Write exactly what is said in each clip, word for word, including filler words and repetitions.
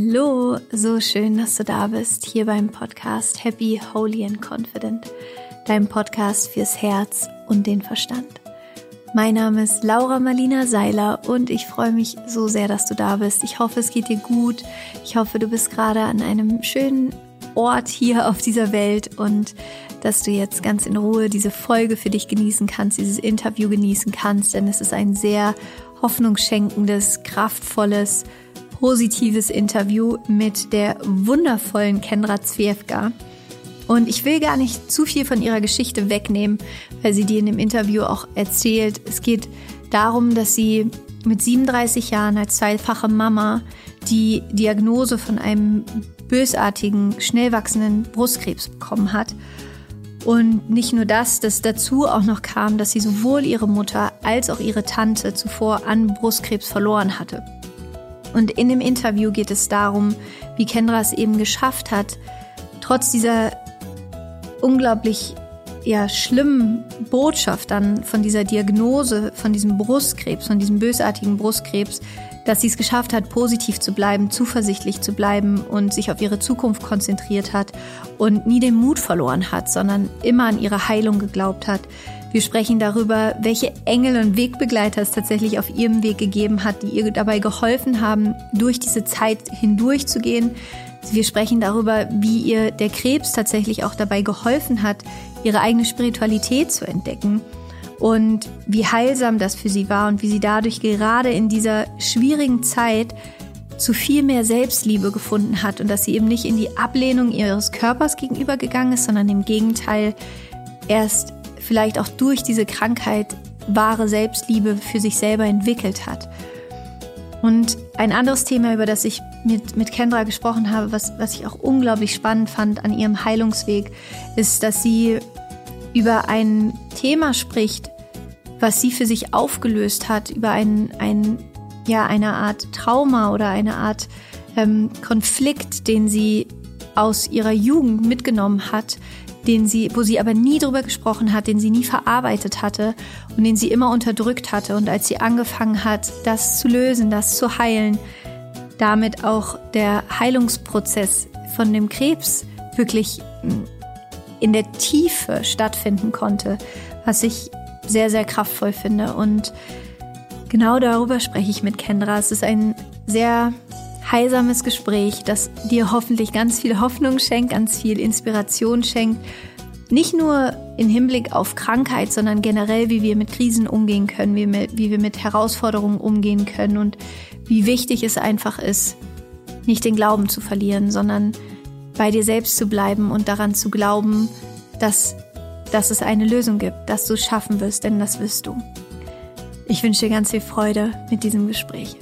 Hallo, so schön, dass du da bist, hier beim Podcast Happy, Holy and Confident, deinem Podcast fürs Herz und den Verstand. Mein Name ist Laura Marlina Seiler und ich freue mich so sehr, dass du da bist. Ich hoffe, es geht dir gut. Ich hoffe, du bist gerade an einem schönen Ort hier auf dieser Welt und dass du jetzt ganz in Ruhe diese Folge für dich genießen kannst, dieses Interview genießen kannst, denn es ist ein sehr hoffnungsschenkendes, kraftvolles, positives Interview mit der wundervollen Kendra Zwiefka. Und ich will gar nicht zu viel von ihrer Geschichte wegnehmen, weil sie dir in dem Interview auch erzählt. Es geht darum, dass sie mit siebenunddreißig Jahren als zweifache Mama die Diagnose von einem bösartigen, schnell wachsenden Brustkrebs bekommen hat. Und nicht nur das, dass dazu auch noch kam, dass sie sowohl ihre Mutter als auch ihre Tante zuvor an Brustkrebs verloren hatte. Und in dem Interview geht es darum, wie Kendra es eben geschafft hat, trotz dieser unglaublich ja, schlimmen Botschaft dann von dieser Diagnose, von diesem Brustkrebs, von diesem bösartigen Brustkrebs, dass sie es geschafft hat, positiv zu bleiben, zuversichtlich zu bleiben und sich auf ihre Zukunft konzentriert hat und nie den Mut verloren hat, sondern immer an ihre Heilung geglaubt hat. Wir sprechen darüber, welche Engel und Wegbegleiter es tatsächlich auf ihrem Weg gegeben hat, die ihr dabei geholfen haben, durch diese Zeit hindurchzugehen. Wir sprechen darüber, wie ihr der Krebs tatsächlich auch dabei geholfen hat, ihre eigene Spiritualität zu entdecken und wie heilsam das für sie war und wie sie dadurch gerade in dieser schwierigen Zeit zu viel mehr Selbstliebe gefunden hat und dass sie eben nicht in die Ablehnung ihres Körpers gegenüber gegangen ist, sondern im Gegenteil erst vielleicht auch durch diese Krankheit wahre Selbstliebe für sich selber entwickelt hat. Und ein anderes Thema, über das ich mit, mit Kendra gesprochen habe, was, was ich auch unglaublich spannend fand an ihrem Heilungsweg, ist, dass sie über ein Thema spricht, was sie für sich aufgelöst hat, über ein, ein, ja, eine Art Trauma oder eine Art ähm, Konflikt, den sie aus ihrer Jugend mitgenommen hat, den sie, wo sie aber nie drüber gesprochen hat, den sie nie verarbeitet hatte und den sie immer unterdrückt hatte. Und als sie angefangen hat, das zu lösen, das zu heilen, damit auch der Heilungsprozess von dem Krebs wirklich in der Tiefe stattfinden konnte, was ich sehr, sehr kraftvoll finde. Und genau darüber spreche ich mit Kendra. Es ist ein sehr heilsames Gespräch, das dir hoffentlich ganz viel Hoffnung schenkt, ganz viel Inspiration schenkt. Nicht nur im Hinblick auf Krankheit, sondern generell, wie wir mit Krisen umgehen können, wie wir, wie wir mit Herausforderungen umgehen können und wie wichtig es einfach ist, nicht den Glauben zu verlieren, sondern bei dir selbst zu bleiben und daran zu glauben, dass, dass es eine Lösung gibt, dass du es schaffen wirst, denn das wirst du. Ich wünsche dir ganz viel Freude mit diesem Gespräch.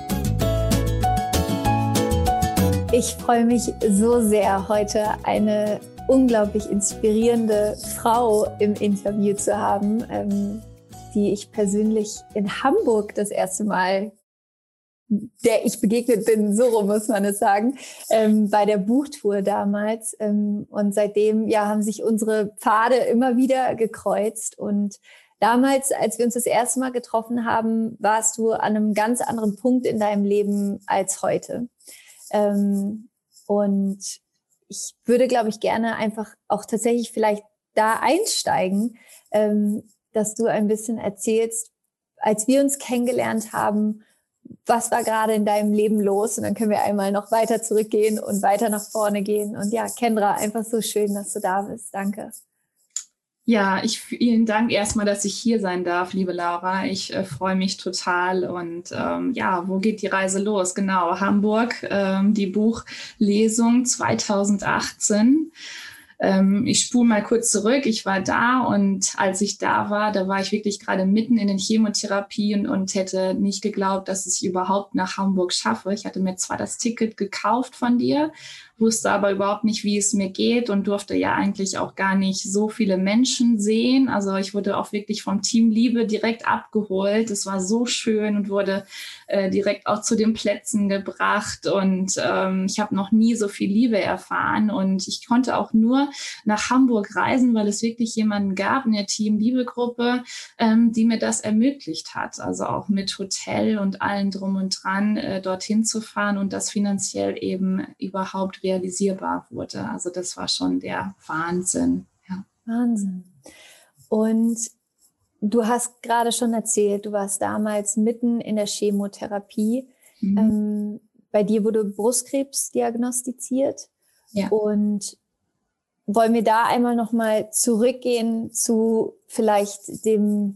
Ich freue mich so sehr, heute eine unglaublich inspirierende Frau im Interview zu haben, ähm, die ich persönlich in Hamburg das erste Mal, der ich begegnet bin, so rum muss man es sagen, ähm, bei der Buchtour damals. Ähm, und seitdem ja, haben sich unsere Pfade immer wieder gekreuzt. Und damals, als wir uns das erste Mal getroffen haben, warst du an einem ganz anderen Punkt in deinem Leben als heute. Ähm, und ich würde, glaube ich, gerne einfach auch tatsächlich vielleicht da einsteigen, ähm, dass du ein bisschen erzählst, als wir uns kennengelernt haben, was war gerade in deinem Leben los? Und dann können wir einmal noch weiter zurückgehen und weiter nach vorne gehen. Und ja, Kendra, einfach so schön, dass du da bist. Danke. Ja, ich vielen Dank erstmal, dass ich hier sein darf, liebe Laura. Ich äh, freue mich total. Und ähm, ja, wo geht die Reise los? Genau, Hamburg, ähm, die Buchlesung zweitausendachtzehn. Ähm, ich spule mal kurz zurück. Ich war da und als ich da war, da war ich wirklich gerade mitten in den Chemotherapien und hätte nicht geglaubt, dass ich überhaupt nach Hamburg schaffe. Ich hatte mir zwar das Ticket gekauft von dir, wusste aber überhaupt nicht, wie es mir geht und durfte ja eigentlich auch gar nicht so viele Menschen sehen. Also ich wurde auch wirklich vom Team Liebe direkt abgeholt. Es war so schön und wurde äh, direkt auch zu den Plätzen gebracht. Und ähm, ich habe noch nie so viel Liebe erfahren. Und ich konnte auch nur nach Hamburg reisen, weil es wirklich jemanden gab in der Team Liebe Gruppe, ähm, die mir das ermöglicht hat. Also auch mit Hotel und allen drum und dran äh, dorthin zu fahren und das finanziell eben überhaupt realisierbar wurde. Also das war schon der Wahnsinn. Ja. Wahnsinn. Und du hast gerade schon erzählt, du warst damals mitten in der Chemotherapie. Mhm. Ähm, bei dir wurde Brustkrebs diagnostiziert. Ja. Und wollen wir da einmal nochmal zurückgehen zu vielleicht dem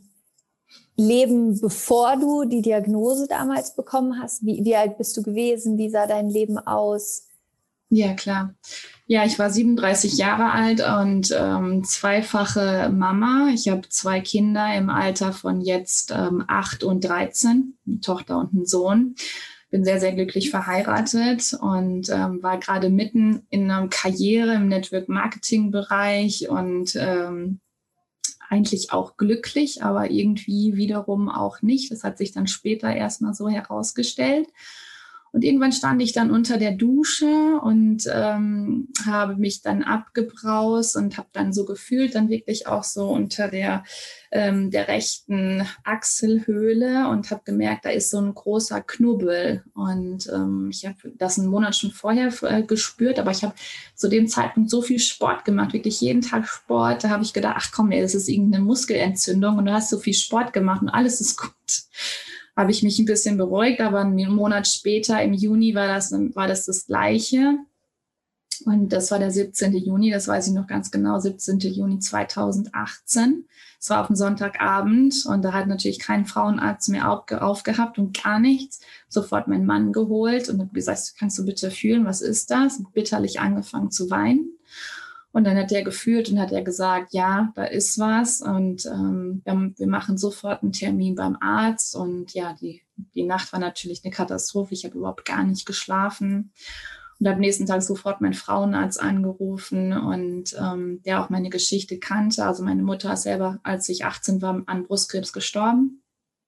Leben, bevor du die Diagnose damals bekommen hast? Wie, wie alt bist du gewesen? Wie sah dein Leben aus? Ja, klar. Ja, ich war siebenunddreißig Jahre alt und ähm, zweifache Mama. Ich habe zwei Kinder im Alter von jetzt ähm, acht und dreizehn, eine Tochter und einen Sohn. Bin sehr, sehr glücklich verheiratet und ähm, war gerade mitten in einer Karriere im Network-Marketing-Bereich und ähm, eigentlich auch glücklich, aber irgendwie wiederum auch nicht. Das hat sich dann später erstmal so herausgestellt. Und irgendwann stand ich dann unter der Dusche und ähm, habe mich dann abgebraust und habe dann so gefühlt, dann wirklich auch so unter der, ähm, der rechten Achselhöhle und habe gemerkt, da ist so ein großer Knubbel. Und ähm, ich habe das einen Monat schon vorher äh, gespürt, aber ich habe zu dem Zeitpunkt so viel Sport gemacht, wirklich jeden Tag Sport. Da habe ich gedacht, ach komm, ey, das ist irgendeine Muskelentzündung und du hast so viel Sport gemacht und alles ist gut. Habe ich mich ein bisschen beruhigt, aber einen Monat später, im Juni, war das, war das das Gleiche. Und das war der siebzehnten Juni, das weiß ich noch ganz genau, siebzehnten Juni zweitausendachtzehn. Es war auf dem Sonntagabend und da hat natürlich kein Frauenarzt mehr aufgehabt und gar nichts. Sofort meinen Mann geholt und habe gesagt, kannst du bitte fühlen, was ist das? Und bitterlich angefangen zu weinen. Und dann hat er gefühlt und hat er gesagt, ja, da ist was und ähm, wir, wir machen sofort einen Termin beim Arzt. Und ja, die, die Nacht war natürlich eine Katastrophe. Ich habe überhaupt gar nicht geschlafen und habe am nächsten Tag sofort meinen Frauenarzt angerufen und ähm, der auch meine Geschichte kannte. Also meine Mutter ist selber, als ich achtzehn war, an Brustkrebs gestorben.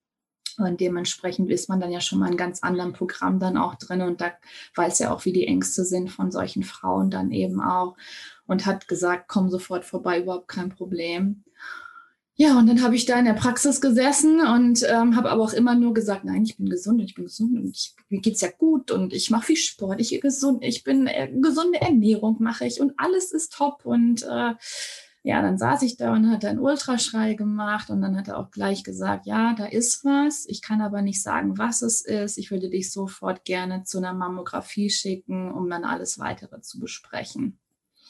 Und dementsprechend ist man dann ja schon mal in einem ganz anderen Programm dann auch drin. Und da weiß ja auch, wie die Ängste sind von solchen Frauen dann eben auch. Und hat gesagt, komm sofort vorbei, überhaupt kein Problem. Ja, und dann habe ich da in der Praxis gesessen und ähm, habe aber auch immer nur gesagt, nein, ich bin gesund und ich bin gesund und ich, mir geht's ja gut und ich mache viel Sport, ich gesund, ich bin äh, gesunde Ernährung mache ich und alles ist top. Und äh, ja, dann saß ich da und hat einen Ultraschall gemacht und dann hat er auch gleich gesagt, ja, da ist was. Ich kann aber nicht sagen, was es ist. Ich würde dich sofort gerne zu einer Mammographie schicken, um dann alles Weitere zu besprechen.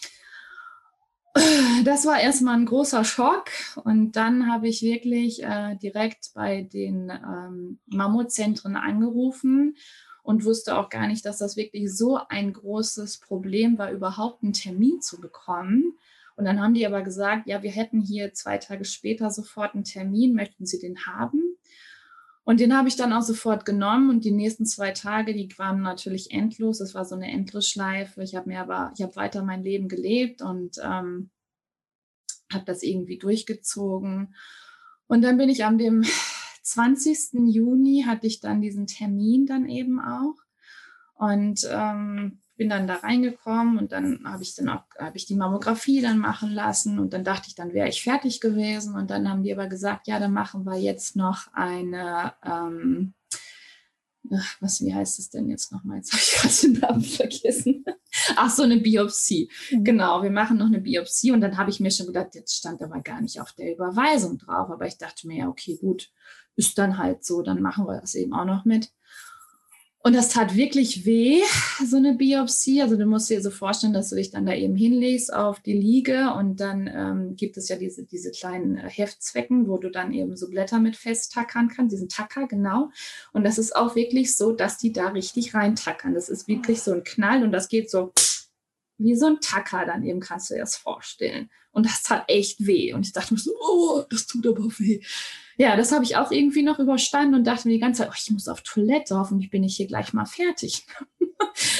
Das war erstmal ein großer Schock und dann habe ich wirklich äh, direkt bei den ähm, Mammothzentren angerufen und wusste auch gar nicht, dass das wirklich so ein großes Problem war, überhaupt einen Termin zu bekommen. Und dann haben die aber gesagt, ja, wir hätten hier zwei Tage später sofort einen Termin, möchten Sie den haben? Und den habe ich dann auch sofort genommen und die nächsten zwei Tage, die waren natürlich endlos. Es war so eine Endlosschleife. Ich habe mir aber, ich habe weiter mein Leben gelebt und ähm, habe das irgendwie durchgezogen. Und dann bin ich am dem zwanzigsten Juni hatte ich dann diesen Termin dann eben auch und ähm, bin dann da reingekommen und dann habe ich dann auch habe ich die Mammographie dann machen lassen und dann dachte ich, dann wäre ich fertig gewesen und dann haben die aber gesagt, ja, dann machen wir jetzt noch eine ähm, ach, was, wie heißt es denn jetzt nochmal? Jetzt habe ich gerade den Namen vergessen. Ach so, eine Biopsie. Mhm. Genau, wir machen noch eine Biopsie und dann habe ich mir schon gedacht, jetzt stand aber gar nicht auf der Überweisung drauf, aber ich dachte mir, ja, okay, gut, ist dann halt so, dann machen wir das eben auch noch mit. Und das tat wirklich weh, so eine Biopsie. Also du musst dir so vorstellen, dass du dich dann da eben hinlegst auf die Liege und dann ähm, gibt es ja diese, diese kleinen äh, Heftzwecken, wo du dann eben so Blätter mit festtackern kannst, diesen Tacker, genau. Und das ist auch wirklich so, dass die da richtig reintackern. Das ist wirklich so ein Knall und das geht so wie so ein Tacker dann eben, kannst du dir das vorstellen. Und das tat echt weh. Und ich dachte mir so, oh, das tut aber weh. Ja, das habe ich auch irgendwie noch überstanden und dachte mir die ganze Zeit, oh, ich muss auf Toilette, hoffentlich bin ich hier gleich mal fertig.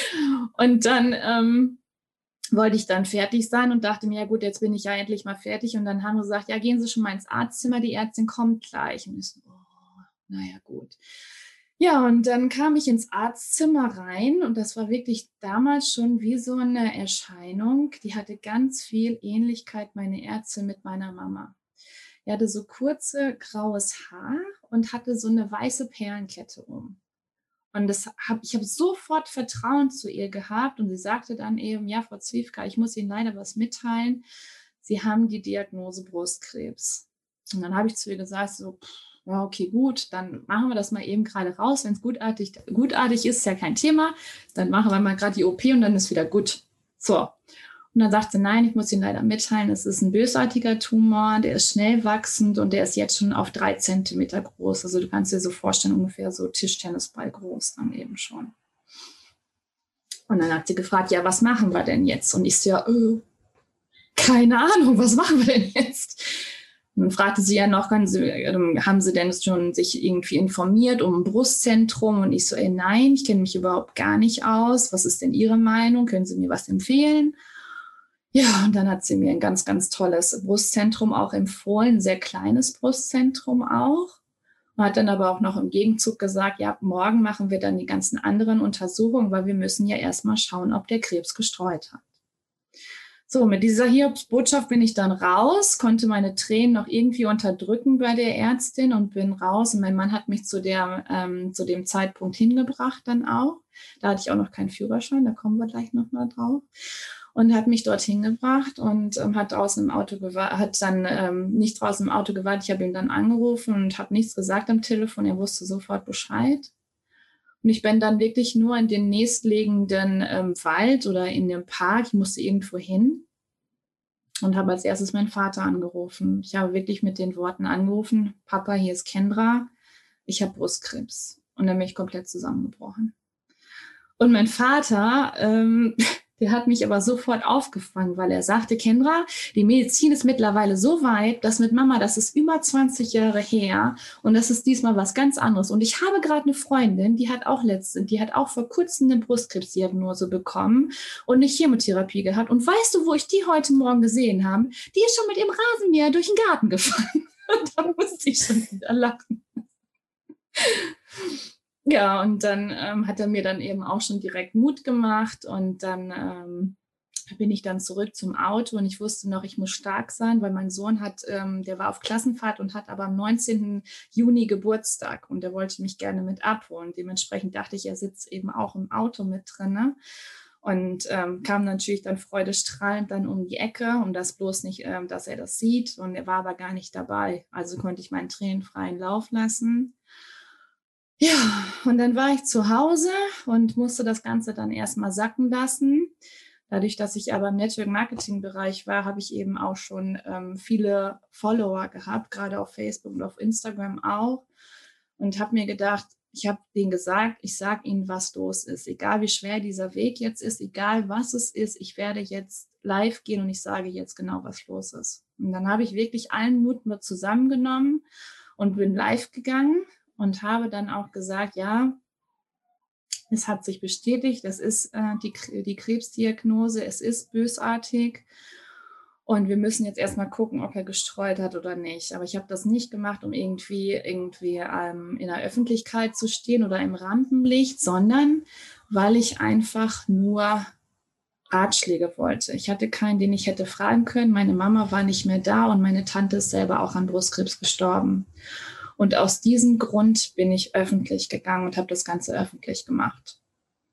Und dann ähm, wollte ich dann fertig sein und dachte mir, ja gut, jetzt bin ich ja endlich mal fertig. Und dann haben sie gesagt, ja, gehen Sie schon mal ins Arztzimmer, die Ärztin kommt gleich. Und ich so, oh, naja, gut. Ja, und dann kam ich ins Arztzimmer rein und das war wirklich damals schon wie so eine Erscheinung. Die hatte ganz viel Ähnlichkeit, meine Ärztin, mit meiner Mama. Die hatte so kurze graues Haar und hatte so eine weiße Perlenkette um. Und das hab, ich habe sofort Vertrauen zu ihr gehabt und sie sagte dann eben, ja, Frau Zwiefka, ich muss Ihnen leider was mitteilen. Sie haben die Diagnose Brustkrebs. Und dann habe ich zu ihr gesagt, so, pff, ja, okay, gut, dann machen wir das mal eben gerade raus. Wenn es gutartig, gutartig ist, ist ja kein Thema. Dann machen wir mal gerade die O P und dann ist wieder gut. So. Und dann sagte sie, nein, ich muss Ihnen leider mitteilen, es ist ein bösartiger Tumor, der ist schnell wachsend und der ist jetzt schon auf drei Zentimeter groß. Also du kannst dir so vorstellen, ungefähr so Tischtennisball groß dann eben schon. Und dann hat sie gefragt, ja, was machen wir denn jetzt? Und ich so, ja, äh, keine Ahnung, was machen wir denn jetzt? Und dann fragte sie ja noch, haben Sie denn schon sich irgendwie informiert um ein Brustzentrum? Und ich so, ey, nein, ich kenne mich überhaupt gar nicht aus. Was ist denn Ihre Meinung? Können Sie mir was empfehlen? Ja, und dann hat sie mir ein ganz, ganz tolles Brustzentrum auch empfohlen, ein sehr kleines Brustzentrum auch. Und hat dann aber auch noch im Gegenzug gesagt, ja, morgen machen wir dann die ganzen anderen Untersuchungen, weil wir müssen ja erstmal schauen, ob der Krebs gestreut hat. So, mit dieser Hiobsbotschaft bin ich dann raus, konnte meine Tränen noch irgendwie unterdrücken bei der Ärztin und bin raus. Und mein Mann hat mich zu, der, ähm, zu dem Zeitpunkt hingebracht dann auch. Da hatte ich auch noch keinen Führerschein, da kommen wir gleich nochmal drauf. Und hat mich dorthin gebracht und ähm, hat draußen im Auto gewartet, hat dann ähm, nicht draußen im Auto gewartet. Ich habe ihn dann angerufen und habe nichts gesagt am Telefon. Er wusste sofort Bescheid. Und ich bin dann wirklich nur in den nächstliegenden ähm, Wald oder in dem Park. Ich musste irgendwo hin und habe als erstes meinen Vater angerufen. Ich habe wirklich mit den Worten angerufen, Papa, hier ist Kendra, ich habe Brustkrebs. Und dann bin ich komplett zusammengebrochen. Und mein Vater, ähm, der hat mich aber sofort aufgefangen, weil er sagte, Kendra, die Medizin ist mittlerweile so weit, dass mit Mama, das ist über zwanzig Jahre her und das ist diesmal was ganz anderes. Und ich habe gerade eine Freundin, die hat auch letztens, die hat auch vor kurzem eine Brustkrebsdiagnose bekommen und eine Chemotherapie gehabt. Und weißt du, wo ich die heute Morgen gesehen habe? Die ist schon mit ihrem Rasenmäher durch den Garten gefahren. Und da musste ich schon wieder lachen. Ja, und dann ähm, hat er mir dann eben auch schon direkt Mut gemacht und dann ähm, bin ich dann zurück zum Auto und ich wusste noch, ich muss stark sein, weil mein Sohn hat, ähm, der war auf Klassenfahrt und hat aber am neunzehnten Juni Geburtstag und der wollte mich gerne mit abholen. Dementsprechend dachte ich, er sitzt eben auch im Auto mit drin, ne? Und ähm, kam natürlich dann freudestrahlend dann um die Ecke, um das bloß nicht, ähm, dass er das sieht und er war aber gar nicht dabei. Also konnte ich meinen Tränen freien Lauf lassen. Ja, und dann war ich zu Hause und musste das Ganze dann erstmal sacken lassen. Dadurch, dass ich aber im Network-Marketing-Bereich war, habe ich eben auch schon ähm, viele Follower gehabt, gerade auf Facebook und auf Instagram auch. Und habe mir gedacht, ich habe denen gesagt, ich sage ihnen, was los ist. Egal wie schwer dieser Weg jetzt ist, egal was es ist, ich werde jetzt live gehen und ich sage jetzt genau, was los ist. Und dann habe ich wirklich allen Mut mit zusammengenommen und bin live gegangen. Und habe dann auch gesagt, ja, es hat sich bestätigt, das ist äh, die, die Krebsdiagnose, es ist bösartig und wir müssen jetzt erstmal gucken, ob er gestreut hat oder nicht. Aber ich habe das nicht gemacht, um irgendwie, irgendwie ähm, in der Öffentlichkeit zu stehen oder im Rampenlicht, sondern weil ich einfach nur Ratschläge wollte. Ich hatte keinen, den ich hätte fragen können. Meine Mama war nicht mehr da und meine Tante ist selber auch an Brustkrebs gestorben. Und aus diesem Grund bin ich öffentlich gegangen und habe das Ganze öffentlich gemacht.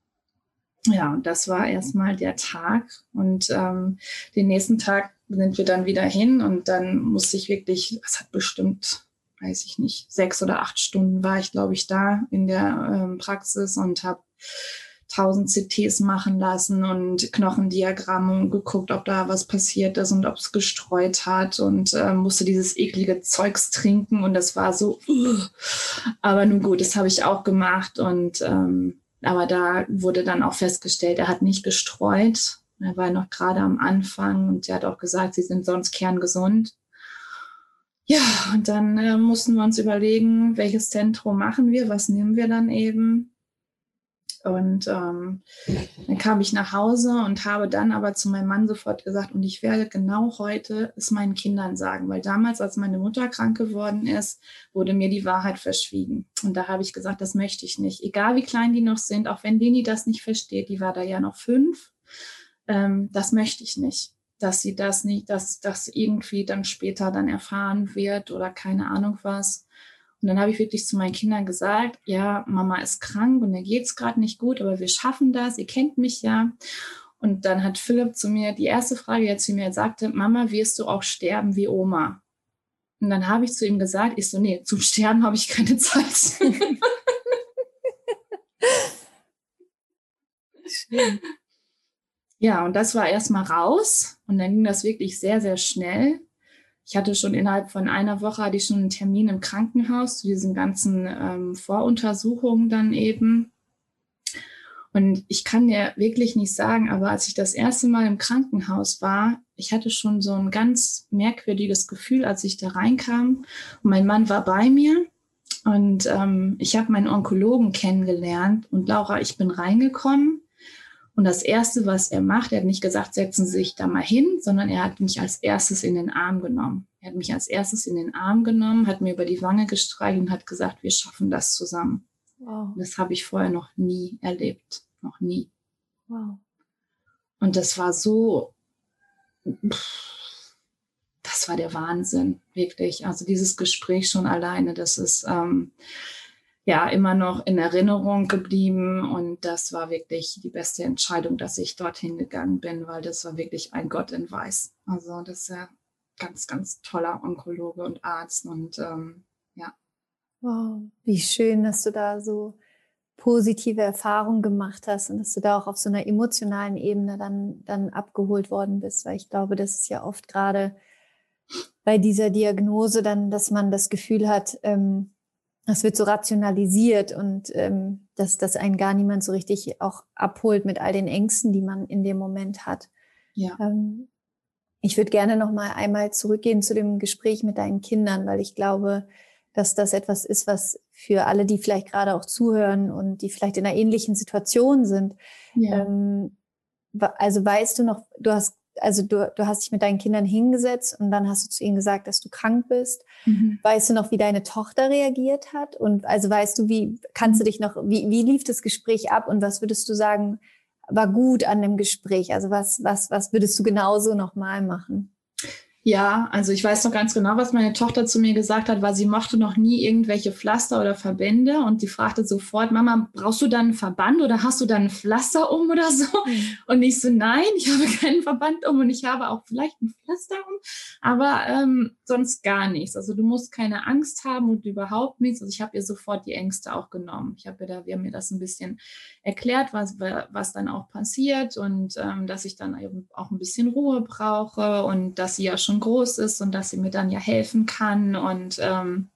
Ja, und das war erstmal der Tag. Und ähm, den nächsten Tag sind wir dann wieder hin. Und dann musste ich wirklich, das hat bestimmt, weiß ich nicht, sechs oder acht Stunden war ich, glaube ich, da in der ähm, Praxis und habe tausend C Ts machen lassen und Knochendiagramme und geguckt, ob da was passiert ist und ob es gestreut hat und äh, musste dieses eklige Zeugs trinken und das war so, uh. Aber nun gut, das habe ich auch gemacht und ähm, aber da wurde dann auch festgestellt, er hat nicht gestreut, er war noch gerade am Anfang und er hat auch gesagt, sie sind sonst kerngesund. Ja, und dann äh, mussten wir uns überlegen, welches Zentrum machen wir, was nehmen wir dann eben. Und ähm, dann kam ich nach Hause und habe dann aber zu meinem Mann sofort gesagt, und ich werde genau heute es meinen Kindern sagen, weil damals, als meine Mutter krank geworden ist, wurde mir die Wahrheit verschwiegen. Und da habe ich gesagt, das möchte ich nicht. Egal wie klein die noch sind, auch wenn Leni das nicht versteht, die war da ja noch fünf, ähm, das möchte ich nicht. Dass sie das nicht, dass das irgendwie dann später dann erfahren wird oder keine Ahnung was. Und dann habe ich wirklich zu meinen Kindern gesagt, ja, Mama ist krank und mir geht es gerade nicht gut, aber wir schaffen das, ihr kennt mich ja. Und dann hat Philipp zu mir die erste Frage, die er zu mir sagte, Mama, wirst du auch sterben wie Oma? Und dann habe ich zu ihm gesagt, ich so, nee, zum Sterben habe ich keine Zeit. Schön. Ja, und das war erstmal raus und dann ging das wirklich sehr, sehr schnell. Ich hatte schon innerhalb von einer Woche hatte ich schon einen Termin im Krankenhaus zu diesen ganzen ähm, Voruntersuchungen dann eben. Und ich kann dir wirklich nicht sagen, aber als ich das erste Mal im Krankenhaus war, ich hatte schon so ein ganz merkwürdiges Gefühl, als ich da reinkam. Und mein Mann war bei mir und ähm, ich habe meinen Onkologen kennengelernt. Und Laura, ich bin reingekommen. Und das Erste, was er macht, er hat nicht gesagt, setzen Sie sich da mal hin, sondern er hat mich als erstes in den Arm genommen. Er hat mich als erstes in den Arm genommen, hat mir über die Wange gestreichelt und hat gesagt, wir schaffen das zusammen. Wow. Das habe ich vorher noch nie erlebt, noch nie. Wow. Und das war so, das war der Wahnsinn, wirklich. Also dieses Gespräch schon alleine, das ist ähm, ja immer noch in Erinnerung geblieben und das war wirklich die beste Entscheidung, dass ich dorthin gegangen bin, weil das war wirklich ein Gott in Weiß. Also das ist ja ganz, ganz toller Onkologe und Arzt und ähm, ja. Wow, wie schön, dass du da so positive Erfahrungen gemacht hast und dass du da auch auf so einer emotionalen Ebene dann, dann abgeholt worden bist, weil ich glaube, das ist ja oft gerade bei dieser Diagnose dann, dass man das Gefühl hat, ähm, das wird so rationalisiert und ähm, dass, dass einen gar niemand so richtig auch abholt mit all den Ängsten, die man in dem Moment hat. Ja. Ähm, ich würde gerne noch mal einmal zurückgehen zu dem Gespräch mit deinen Kindern, weil ich glaube, dass das etwas ist, was für alle, die vielleicht gerade auch zuhören und die vielleicht in einer ähnlichen Situation sind. Ja. Ähm, also weißt du noch, du hast Also du, du hast dich mit deinen Kindern hingesetzt und dann hast du zu ihnen gesagt, dass du krank bist. Mhm. Weißt du noch, wie deine Tochter reagiert hat? Und also weißt du, wie kannst du dich noch, wie, wie lief das Gespräch ab und was würdest du sagen, war gut an dem Gespräch? Also was, was, was würdest du genauso nochmal machen? Ja, also ich weiß noch ganz genau, was meine Tochter zu mir gesagt hat, weil sie mochte noch nie irgendwelche Pflaster oder Verbände und sie fragte sofort, Mama, brauchst du dann einen Verband oder hast du dann ein Pflaster um oder so? Mhm. Und ich so, nein, ich habe keinen Verband um und ich habe auch vielleicht ein Pflaster um, aber ähm, sonst gar nichts. Also du musst keine Angst haben und überhaupt nichts. Also ich habe ihr sofort die Ängste auch genommen. Ich habe ihr da, wir haben mir das ein bisschen erklärt, was, was dann auch passiert und ähm, dass ich dann eben auch ein bisschen Ruhe brauche und dass sie ja schon groß ist und dass sie mir dann ja helfen kann und ähm,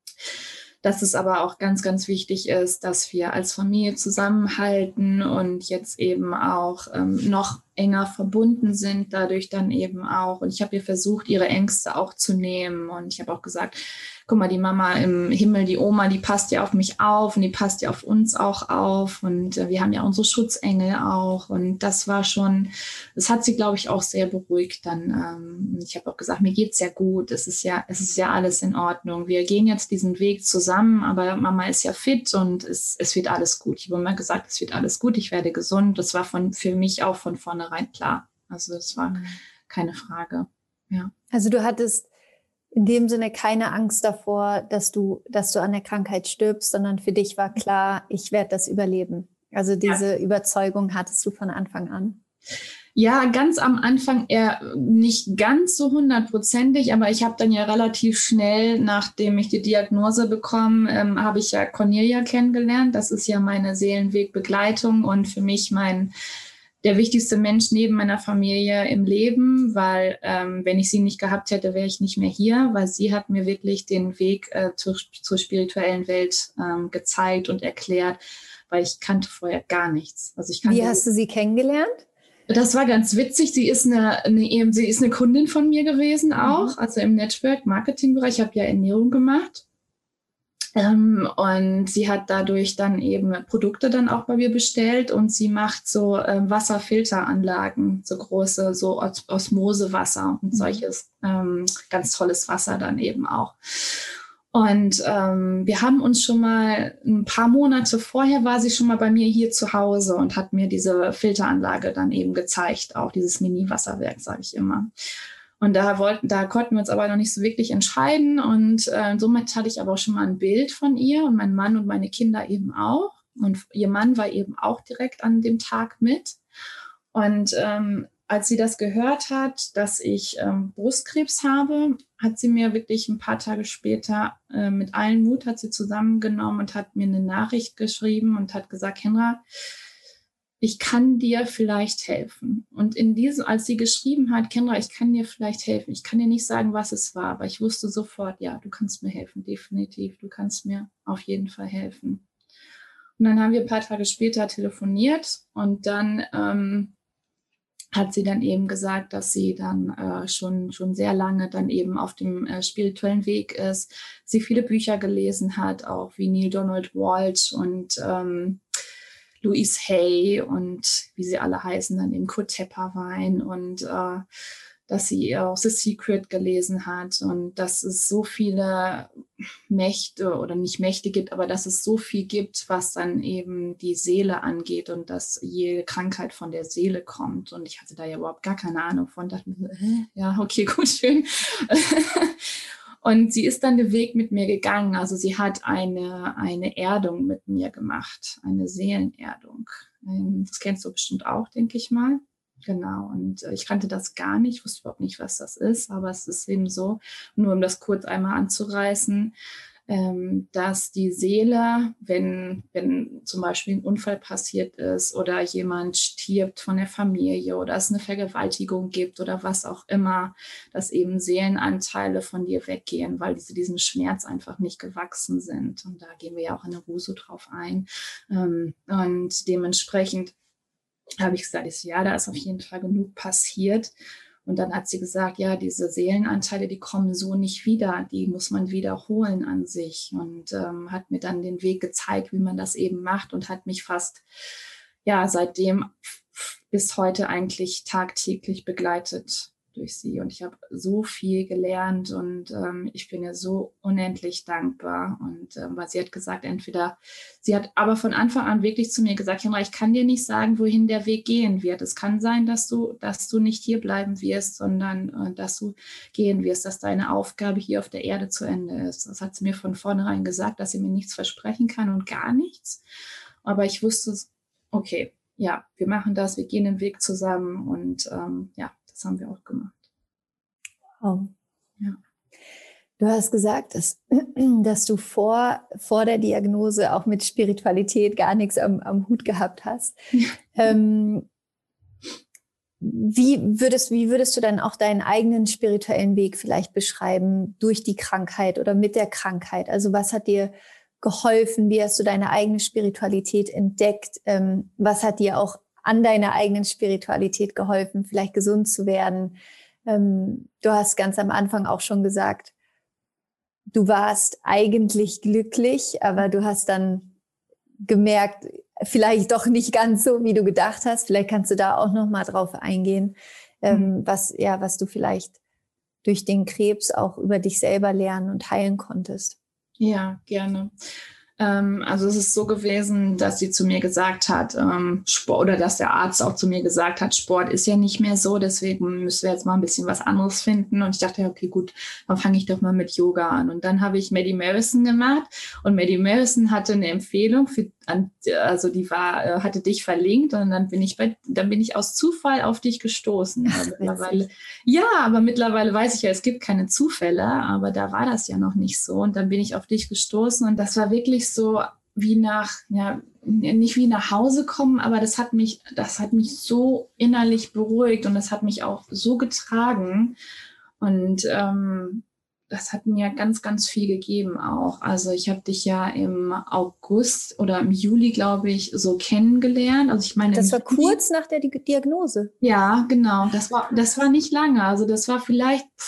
dass es aber auch ganz, ganz wichtig ist, dass wir als Familie zusammenhalten und jetzt eben auch ähm, noch enger verbunden sind, dadurch dann eben auch. Und ich habe ihr versucht, ihre Ängste auch zu nehmen. Und ich habe auch gesagt, guck mal, die Mama im Himmel, die Oma, die passt ja auf mich auf und die passt ja auf uns auch auf. Und äh, wir haben ja unsere Schutzengel auch. Und das war schon, das hat sie, glaube ich, auch sehr beruhigt dann. Ähm, ich habe auch gesagt, mir geht's ja gut. Es ist ja, es ist ja alles in Ordnung. Wir gehen jetzt diesen Weg zusammen, aber Mama ist ja fit und es, es wird alles gut. Ich habe immer gesagt, es wird alles gut, ich werde gesund. Das war von, für mich auch von vornherein klar. Also das war keine Frage. Ja. Also du hattest in dem Sinne keine Angst davor, dass du, dass du an der Krankheit stirbst, sondern für dich war klar, ich werde das überleben. Also diese ja. Überzeugung hattest du von Anfang an. Ja, ganz am Anfang eher nicht ganz so hundertprozentig, aber ich habe dann ja relativ schnell, nachdem ich die Diagnose bekommen, ähm, habe ich ja Cornelia kennengelernt. Das ist ja meine Seelenwegbegleitung und für mich mein der wichtigste Mensch neben meiner Familie im Leben, weil ähm, wenn ich sie nicht gehabt hätte, wäre ich nicht mehr hier, weil sie hat mir wirklich den Weg äh, zur, zur spirituellen Welt ähm, gezeigt und erklärt, weil ich kannte vorher gar nichts. Also ich kannte Wie hast du sie kennengelernt? Das war ganz witzig. Sie ist eine, eine, sie ist eine Kundin von mir gewesen auch, mhm. also im Network-Marketing-Bereich. Ich habe ja Ernährung gemacht. Ähm, und sie hat dadurch dann eben Produkte dann auch bei mir bestellt und sie macht so ähm, Wasserfilteranlagen, so große, so Os- Osmosewasser und Mhm. solches ähm, ganz tolles Wasser dann eben auch. Und ähm, wir haben uns schon mal ein paar Monate vorher war sie schon mal bei mir hier zu Hause und hat mir diese Filteranlage dann eben gezeigt, auch dieses Mini-Wasserwerk, sage ich immer. Und da wollten, da konnten wir uns aber noch nicht so wirklich entscheiden. Und äh, somit hatte ich aber auch schon mal ein Bild von ihr und mein Mann und meine Kinder eben auch. Und ihr Mann war eben auch direkt an dem Tag mit. Und ähm, als sie das gehört hat, dass ich ähm, Brustkrebs habe, hat sie mir wirklich ein paar Tage später äh, mit allen Mut hat sie zusammengenommen und hat mir eine Nachricht geschrieben und hat gesagt, Henra, ich kann dir vielleicht helfen. Und in diesem, als sie geschrieben hat, Kendra, ich kann dir vielleicht helfen. Ich kann dir nicht sagen, was es war, aber ich wusste sofort, ja, du kannst mir helfen, definitiv. Du kannst mir auf jeden Fall helfen. Und dann haben wir ein paar Tage später telefoniert und dann ähm, hat sie dann eben gesagt, dass sie dann äh, schon, schon sehr lange dann eben auf dem äh, spirituellen Weg ist. Sie viele Bücher gelesen hat, auch wie Neil Donald Walsh und ähm, Louise Hay und wie sie alle heißen, dann eben Kurt Tepperwein und äh, dass sie auch The Secret gelesen hat und dass es so viele Mächte oder nicht Mächte gibt, aber dass es so viel gibt, was dann eben die Seele angeht und dass jede Krankheit von der Seele kommt. Und ich hatte da ja überhaupt gar keine Ahnung von, dachte mir so, hä? Ja, okay, gut, schön. Und sie ist dann den Weg mit mir gegangen. Also sie hat eine, eine Erdung mit mir gemacht, eine Seelenerdung. Das kennst du bestimmt auch, denke ich mal. Genau, und ich kannte das gar nicht, wusste überhaupt nicht, was das ist, aber es ist eben so, nur um das kurz einmal anzureißen, ähm, dass die Seele, wenn, wenn zum Beispiel ein Unfall passiert ist oder jemand stirbt von der Familie oder es eine Vergewaltigung gibt oder was auch immer, dass eben Seelenanteile von dir weggehen, weil diese diesem Schmerz einfach nicht gewachsen sind. Und da gehen wir ja auch in der Rusu drauf ein. Ähm, und dementsprechend habe ich gesagt, ich so, ja, da ist auf jeden Fall genug passiert. Und dann hat sie gesagt, ja, diese Seelenanteile, die kommen so nicht wieder, die muss man wiederholen an sich. Und ähm, hat mir dann den Weg gezeigt, wie man das eben macht und hat mich fast, ja, seitdem bis heute eigentlich tagtäglich begleitet durch sie. Und ich habe so viel gelernt und ähm, ich bin ihr so unendlich dankbar. Und ähm, weil sie hat gesagt, entweder, sie hat aber von Anfang an wirklich zu mir gesagt, Henra, ich kann dir nicht sagen, wohin der Weg gehen wird. Es kann sein, dass du, dass du nicht hier bleiben wirst, sondern äh, dass du gehen wirst, dass deine Aufgabe hier auf der Erde zu Ende ist. Das hat sie mir von vornherein gesagt, dass sie mir nichts versprechen kann und gar nichts. Aber ich wusste, okay, ja, wir machen das, wir gehen den Weg zusammen und ähm, ja, das haben wir auch gemacht. Oh. Ja. Du hast gesagt, dass, dass du vor, vor der Diagnose auch mit Spiritualität gar nichts am, am Hut gehabt hast. Ja. Ähm, wie würdest, wie würdest du dann auch deinen eigenen spirituellen Weg vielleicht beschreiben durch die Krankheit oder mit der Krankheit? Also was hat dir geholfen? Wie hast du deine eigene Spiritualität entdeckt? Ähm, was hat dir auch an deiner eigenen Spiritualität geholfen, vielleicht gesund zu werden? Ähm, du hast ganz am Anfang auch schon gesagt, du warst eigentlich glücklich, aber du hast dann gemerkt, vielleicht doch nicht ganz so, wie du gedacht hast. Vielleicht kannst du da auch noch mal drauf eingehen, ähm, was, ja, was du vielleicht durch den Krebs auch über dich selber lernen und heilen konntest. Ja, gerne. Ähm, also es ist so gewesen, dass sie zu mir gesagt hat, ähm, Sport, oder dass der Arzt auch zu mir gesagt hat, Sport ist ja nicht mehr so, deswegen müssen wir jetzt mal ein bisschen was anderes finden. Und ich dachte, okay, gut, dann fange ich doch mal mit Yoga an. Und dann habe ich Maddie Madison gemacht und Maddie Madison hatte eine Empfehlung für, also die war, hatte dich verlinkt und dann bin ich bei, dann bin ich aus Zufall auf dich gestoßen. Ach, mittlerweile, ja, aber mittlerweile weiß ich ja, es gibt keine Zufälle, aber da war das ja noch nicht so. Und dann bin ich auf dich gestoßen und das war wirklich so wie nach, ja, nicht wie nach Hause kommen, aber das hat mich, das hat mich so innerlich beruhigt und das hat mich auch so getragen und ähm, das hat mir ganz, ganz viel gegeben auch. Also ich habe dich ja im August oder im Juli, glaube ich, so kennengelernt. Also ich meine, das war kurz nach der Diagnose. Ja, genau. Das war, das war nicht lange. Also das war vielleicht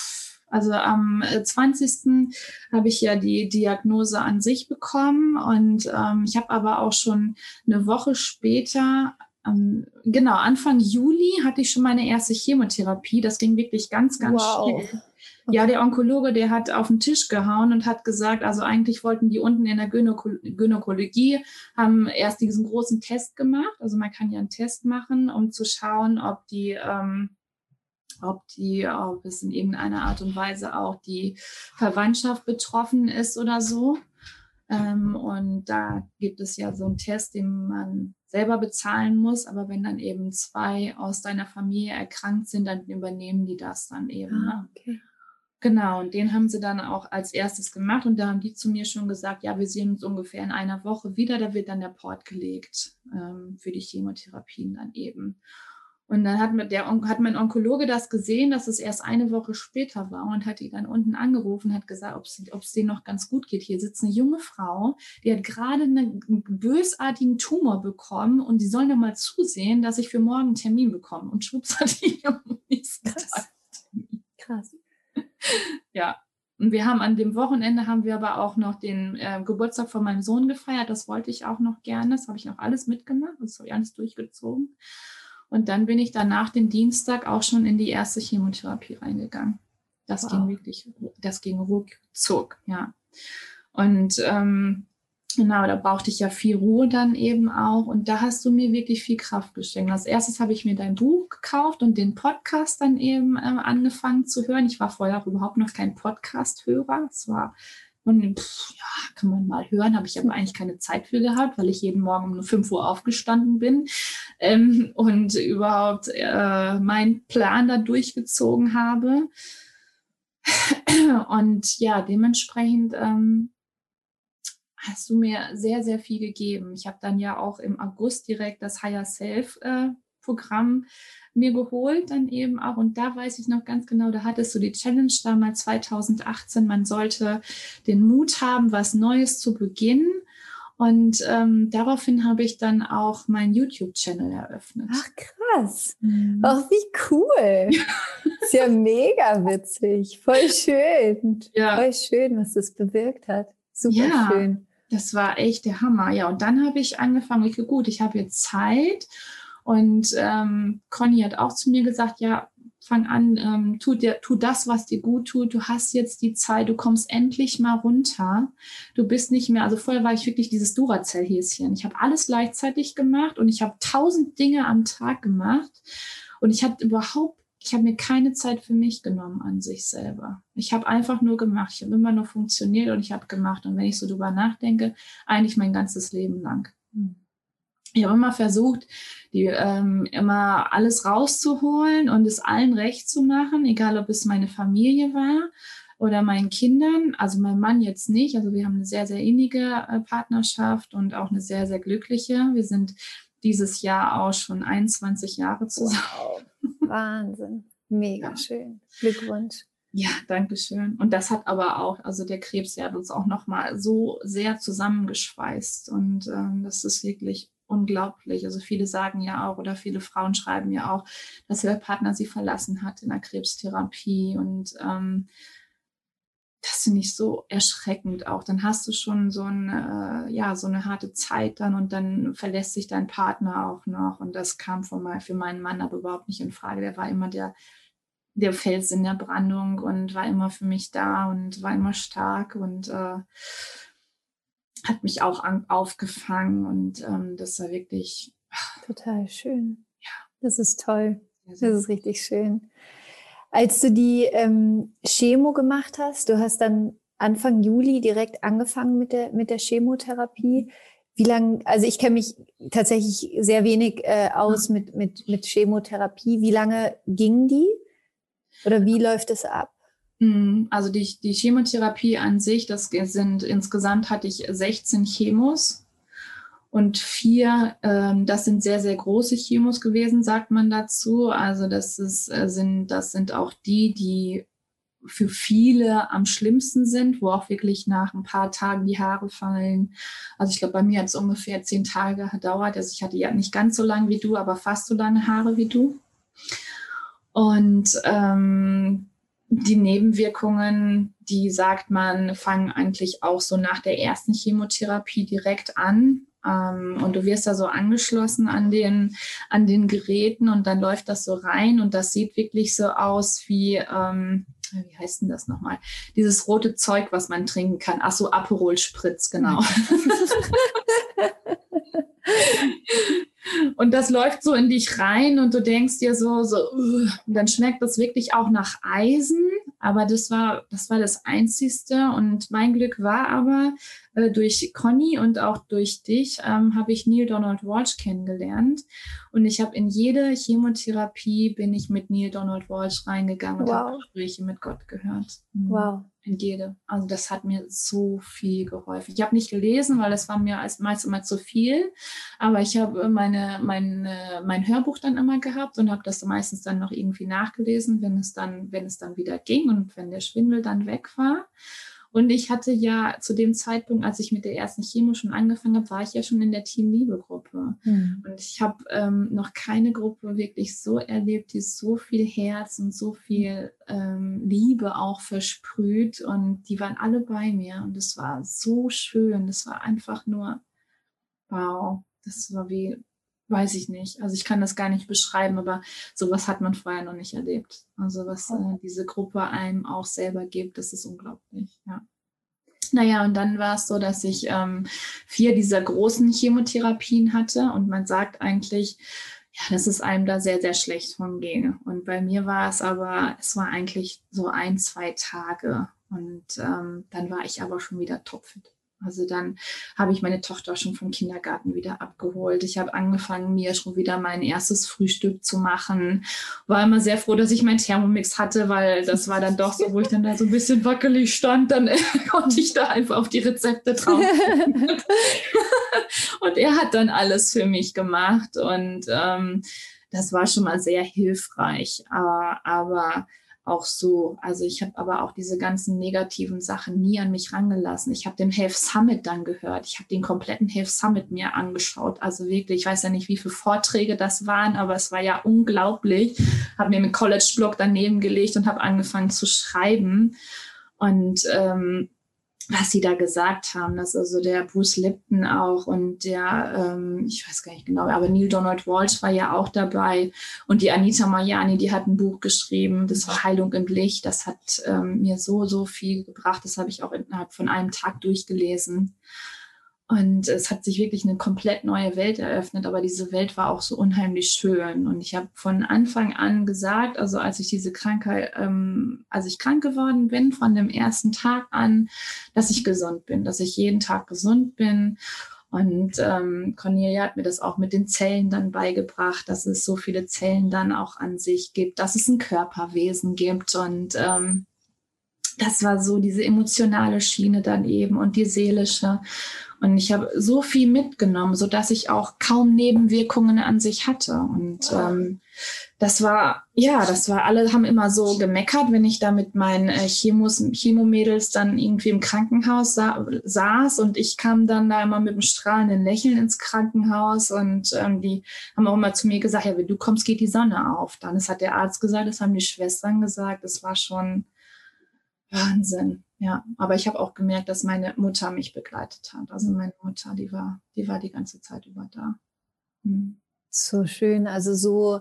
Also am zwanzigsten habe ich ja die Diagnose an sich bekommen und ähm, ich habe aber auch schon eine Woche später, ähm, genau, Anfang Juli hatte ich schon meine erste Chemotherapie. Das ging wirklich ganz, ganz Wow. schnell. Ja, der Onkologe, der hat auf den Tisch gehauen und hat gesagt, also eigentlich wollten die unten in der Gynäko- Gynäkologie, haben erst diesen großen Test gemacht. Also man kann ja einen Test machen, um zu schauen, ob die... Ähm, ob die, ob es in irgendeiner Art und Weise auch die Verwandtschaft betroffen ist oder so. Ähm, und da gibt es ja so einen Test, den man selber bezahlen muss. Aber wenn dann eben zwei aus deiner Familie erkrankt sind, dann übernehmen die das dann eben. Ah, Ne? okay. Genau, und den haben sie dann auch als erstes gemacht. Und da haben die zu mir schon gesagt, ja, wir sehen uns ungefähr in einer Woche wieder. Da wird dann der Port gelegt ähm, für die Chemotherapien dann eben. Und dann hat, mit der, hat mein Onkologe das gesehen, dass es erst eine Woche später war und hat die dann unten angerufen, hat gesagt, ob es denen noch ganz gut geht. Hier sitzt eine junge Frau, die hat gerade einen bösartigen Tumor bekommen und die sollen doch mal zusehen, dass ich für morgen einen Termin bekomme. Und schwupps hat die am nächsten Tag Termin. Krass. Ja. Und wir haben an dem Wochenende haben wir aber auch noch den äh, Geburtstag von meinem Sohn gefeiert. Das wollte ich auch noch gerne. Das habe ich noch alles mitgemacht. Das habe ich alles durchgezogen. Und dann bin ich danach den Dienstag auch schon in die erste Chemotherapie reingegangen. Das wow. ging wirklich, das ging ruckzuck, ja. Und ähm, genau, da brauchte ich ja viel Ruhe dann eben auch. Und da hast du mir wirklich viel Kraft geschenkt. Als erstes habe ich mir dein Buch gekauft und den Podcast dann eben äh, angefangen zu hören. Ich war vorher auch überhaupt noch kein Podcast-Hörer. Es war Und pff, ja, kann man mal hören, habe ich aber eigentlich keine Zeit für gehabt, weil ich jeden Morgen um fünf Uhr aufgestanden bin ähm, und überhaupt äh, meinen Plan da durchgezogen habe. Und ja, dementsprechend ähm, hast du mir sehr, sehr viel gegeben. Ich habe dann ja auch im August direkt das Higher Self äh, Programm mir geholt dann eben auch. Und da weiß ich noch ganz genau, da hattest du die Challenge damals zwanzig achtzehn, man sollte den Mut haben, was Neues zu beginnen. Und ähm, daraufhin habe ich dann auch meinen YouTube-Channel eröffnet. Ach, krass. Mhm. Ach, wie cool. Ist ja mega witzig. Voll schön. Ja. Voll schön, was das bewirkt hat. Super ja, schön. Das war echt der Hammer. Ja, und dann habe ich angefangen, ich gut, ich habe jetzt Zeit. Und ähm, Conny hat auch zu mir gesagt, ja, fang an, ähm, tu, dir, tu das, was dir gut tut. Du hast jetzt die Zeit, du kommst endlich mal runter. Du bist nicht mehr, also vorher war ich wirklich dieses Duracell-Häschen. Ich habe alles gleichzeitig gemacht und ich habe tausend Dinge am Tag gemacht. Und ich hatte überhaupt, ich habe mir keine Zeit für mich genommen an sich selber. Ich habe einfach nur gemacht. Ich habe immer nur funktioniert und ich habe gemacht. Und wenn ich so drüber nachdenke, eigentlich mein ganzes Leben lang. Hm. Ich habe immer versucht, die, ähm, immer alles rauszuholen und es allen recht zu machen, egal ob es meine Familie war oder meinen Kindern. Also mein Mann jetzt nicht. Also wir haben eine sehr, sehr innige äh, Partnerschaft und auch eine sehr, sehr glückliche. Wir sind dieses Jahr auch schon einundzwanzig Jahre zusammen. Wow. Wahnsinn. Mega ja. Schön. Glückwunsch. Ja, danke schön. Und das hat aber auch, also der Krebs, der hat uns auch nochmal so sehr zusammengeschweißt. Und ähm, das ist wirklich unglaublich. Also viele sagen ja auch, oder viele Frauen schreiben ja auch, dass der Partner sie verlassen hat in der Krebstherapie. Und ähm, das finde ich so erschreckend auch. Dann hast du schon so eine, äh, ja, so eine harte Zeit dann und dann verlässt sich dein Partner auch noch. Und das kam von mein, für meinen Mann aber überhaupt nicht in Frage. Der war immer der, der Fels in der Brandung und war immer für mich da und war immer stark und äh, hat mich auch an, aufgefangen. Und ähm, das war wirklich... Total schön. Ja. Das ist toll. Das ist richtig schön. Als du die ähm, Chemo gemacht hast, du hast dann Anfang Juli direkt angefangen mit der, mit der Chemotherapie. Wie lange, also ich kenne mich tatsächlich sehr wenig äh, aus mit, mit, mit Chemotherapie. Wie lange ging die? Oder wie läuft es ab? Also die, die Chemotherapie an sich, das sind insgesamt hatte ich sechzehn Chemos. Und vier, ähm, das sind sehr, sehr große Chemos gewesen, sagt man dazu. Also das ist, äh, sind, das sind auch die, die für viele am schlimmsten sind, wo auch wirklich nach ein paar Tagen die Haare fallen. Also ich glaube, bei mir hat es ungefähr zehn Tage gedauert. Also ich hatte ja nicht ganz so lang wie du, aber fast so lange Haare wie du. Und ähm, die Nebenwirkungen, die sagt man, fangen eigentlich auch so nach der ersten Chemotherapie direkt an. Ähm, und du wirst da so angeschlossen an den, an den Geräten und dann läuft das so rein und das sieht wirklich so aus wie, ähm, wie heißt denn das nochmal? Dieses rote Zeug, was man trinken kann. Ach so, Aperol Spritz, genau. Und das läuft so in dich rein und du denkst dir so, so, uh, und dann schmeckt das wirklich auch nach Eisen. Aber das war, das war das Einzigste. Und mein Glück war aber, äh, durch Conny und auch durch dich ähm, habe ich Neale Donald Walsch kennengelernt. Und ich habe in jede Chemotherapie bin ich mit Neale Donald Walsch reingegangen und Wow. habe Gespräche mit Gott gehört. Wow. In jede. Also das hat mir so viel geholfen. Ich habe nicht gelesen, weil das war mir als meist immer zu viel. Aber ich habe meine, meine, mein Hörbuch dann immer gehabt und habe das meistens dann noch irgendwie nachgelesen, wenn es dann, wenn es dann wieder ging und wenn der Schwindel dann weg war. Und ich hatte ja zu dem Zeitpunkt, als ich mit der ersten Chemo schon angefangen habe, war ich ja schon in der Team-Liebe-Gruppe. Mhm. Und ich habe ähm, noch keine Gruppe wirklich so erlebt, die so viel Herz und so viel ähm, Liebe auch versprüht. Und die waren alle bei mir. Und es war so schön. Das war einfach nur, wow, das war wie, weiß ich nicht. Also ich kann das gar nicht beschreiben, aber sowas hat man vorher noch nicht erlebt. Also was äh, diese Gruppe einem auch selber gibt, das ist unglaublich, ja. Naja, und dann war es so, dass ich ähm, vier dieser großen Chemotherapien hatte und man sagt eigentlich, ja, dass es einem da sehr, sehr schlecht von ginge. Und bei mir war es aber, es war eigentlich so ein, zwei Tage und ähm, dann war ich aber schon wieder topfit. Also dann habe ich meine Tochter schon vom Kindergarten wieder abgeholt. Ich habe angefangen, mir schon wieder mein erstes Frühstück zu machen. War immer sehr froh, dass ich meinen Thermomix hatte, weil das war dann doch so, wo ich dann da so ein bisschen wackelig stand, dann äh, konnte ich da einfach auf die Rezepte drauf. Und er hat dann alles für mich gemacht und ähm, das war schon mal sehr hilfreich. Aber, aber auch so, also ich habe aber auch diese ganzen negativen Sachen nie an mich rangelassen. Ich habe den Health Summit dann gehört. Ich habe den kompletten Health Summit mir angeschaut. Also wirklich, ich weiß ja nicht, wie viele Vorträge das waren, aber es war ja unglaublich. Habe mir einen College-Blog daneben gelegt und habe angefangen zu schreiben. Und ähm, was sie da gesagt haben, dass also der Bruce Lipton auch und der, ähm, ich weiß gar nicht genau, aber Neale Donald Walsch war ja auch dabei und die Anita Moorjani, die hat ein Buch geschrieben, das war Heilung im Licht, das hat ähm, mir so, so viel gebracht, das habe ich auch innerhalb von einem Tag durchgelesen. Und es hat sich wirklich eine komplett neue Welt eröffnet, aber diese Welt war auch so unheimlich schön. Und ich habe von Anfang an gesagt, also als ich diese Krankheit, ähm, als ich krank geworden bin, von dem ersten Tag an, dass ich gesund bin, dass ich jeden Tag gesund bin. Und ähm, Cornelia hat mir das auch mit den Zellen dann beigebracht, dass es so viele Zellen dann auch an sich gibt, dass es ein Körperwesen gibt und ähm, das war so diese emotionale Schiene dann eben und die seelische. Und ich habe so viel mitgenommen, sodass ich auch kaum Nebenwirkungen an sich hatte. Und ähm, das war, ja, das war, alle haben immer so gemeckert, wenn ich da mit meinen äh, Chemos, Chemomädels dann irgendwie im Krankenhaus sa- saß. Und ich kam dann da immer mit einem strahlenden Lächeln ins Krankenhaus. Und ähm, die haben auch immer zu mir gesagt, ja, wenn du kommst, geht die Sonne auf. Dann, das hat der Arzt gesagt, das haben die Schwestern gesagt. Das war schon Wahnsinn, ja. Aber ich habe auch gemerkt, dass meine Mutter mich begleitet hat. Also meine Mutter, die war, die war die ganze Zeit über da. Mhm. So schön, also so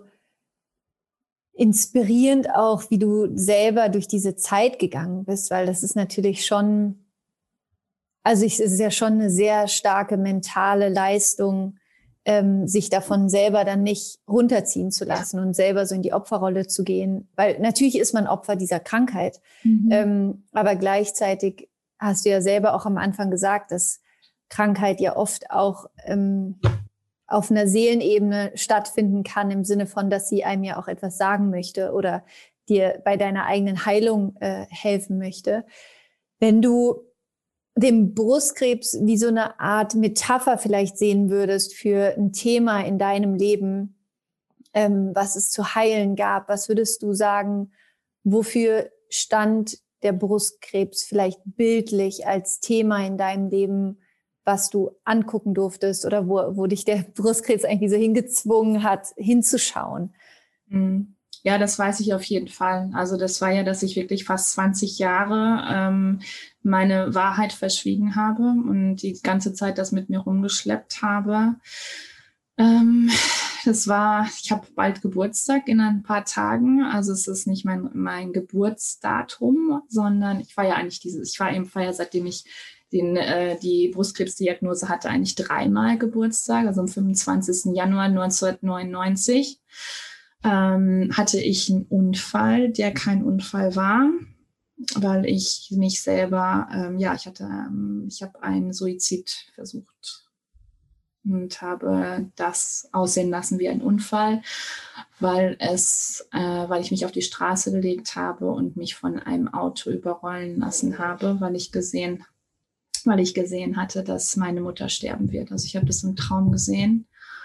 inspirierend auch, wie du selber durch diese Zeit gegangen bist, weil das ist natürlich schon, also es ist ja schon eine sehr starke mentale Leistung, ähm, sich davon selber dann nicht runterziehen zu lassen und selber so in die Opferrolle zu gehen. Weil natürlich ist man Opfer dieser Krankheit, mhm. ähm, aber gleichzeitig hast du ja selber auch am Anfang gesagt, dass Krankheit ja oft auch ähm, auf einer Seelenebene stattfinden kann, im Sinne von, dass sie einem ja auch etwas sagen möchte oder dir bei deiner eigenen Heilung äh, helfen möchte. Wenn du den Brustkrebs wie so eine Art Metapher vielleicht sehen würdest für ein Thema in deinem Leben, ähm, was es zu heilen gab, was würdest du sagen, wofür stand der Brustkrebs vielleicht bildlich als Thema in deinem Leben, was du angucken durftest oder wo, wo dich der Brustkrebs eigentlich so hingezwungen hat, hinzuschauen? Ja, das weiß ich auf jeden Fall. Also das war ja, dass ich wirklich fast zwanzig Jahre ähm, meine Wahrheit verschwiegen habe und die ganze Zeit das mit mir rumgeschleppt habe. Ähm, das war, ich habe bald Geburtstag in ein paar Tagen. Also es ist nicht mein, mein Geburtsdatum, sondern ich war ja eigentlich dieses, ich war eben feier, seitdem ich den, äh, die Brustkrebsdiagnose hatte, eigentlich dreimal Geburtstag, also am fünfundzwanzigsten Januar neunzehnhundertneunundneunzig. Ähm, hatte ich einen Unfall, der kein Unfall war, weil ich mich selber, ähm, ja, ich hatte, ähm, ich habe einen Suizid versucht und habe das aussehen lassen wie ein Unfall, weil es, äh, weil ich mich auf die Straße gelegt habe und mich von einem Auto überrollen lassen habe, weil ich gesehen, weil ich gesehen hatte, dass meine Mutter sterben wird. Also ich habe das im Traum gesehen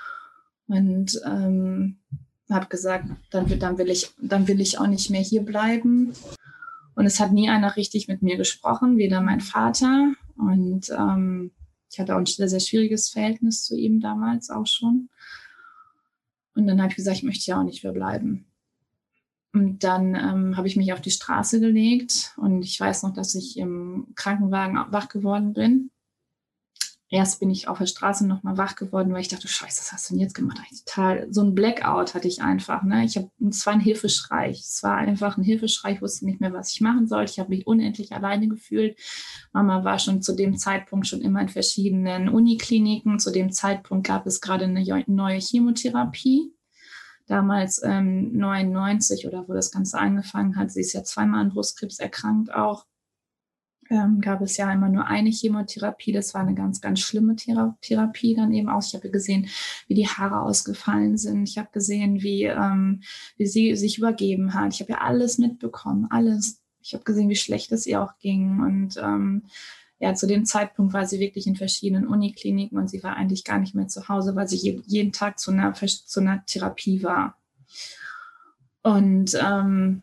und ähm, habe gesagt, dann, dann, will ich, dann will ich auch nicht mehr hier bleiben. Und es hat nie einer richtig mit mir gesprochen, weder mein Vater. Und ähm, ich hatte auch ein sehr, sehr schwieriges Verhältnis zu ihm damals auch schon. Und dann habe ich gesagt, ich möchte ja auch nicht mehr bleiben. Und dann ähm, habe ich mich auf die Straße gelegt. Und ich weiß noch, dass ich im Krankenwagen wach geworden bin. Erst bin ich auf der Straße nochmal wach geworden, weil ich dachte, scheiße, was hast du denn jetzt gemacht? Total, so ein Blackout hatte ich einfach. Ne? Ich habe, es war ein Hilfeschrei. Es war einfach ein Hilfeschrei. Ich wusste nicht mehr, was ich machen sollte. Ich habe mich unendlich alleine gefühlt. Mama war schon zu dem Zeitpunkt schon immer in verschiedenen Unikliniken. Zu dem Zeitpunkt gab es gerade eine neue Chemotherapie. Damals ähm, neunundneunzig oder wo das Ganze angefangen hat. Sie ist ja zweimal an Brustkrebs erkrankt auch. Ähm, gab es ja immer nur eine Chemotherapie. Das war eine ganz, ganz schlimme Thera- Therapie dann eben auch. Ich habe gesehen, wie die Haare ausgefallen sind. Ich habe gesehen, wie, ähm, wie sie sich übergeben hat. Ich habe ja alles mitbekommen, alles. Ich habe gesehen, wie schlecht es ihr auch ging. Und ähm, ja, zu dem Zeitpunkt war sie wirklich in verschiedenen Unikliniken und sie war eigentlich gar nicht mehr zu Hause, weil sie je, jeden Tag zu einer, zu einer Therapie war. Und ähm,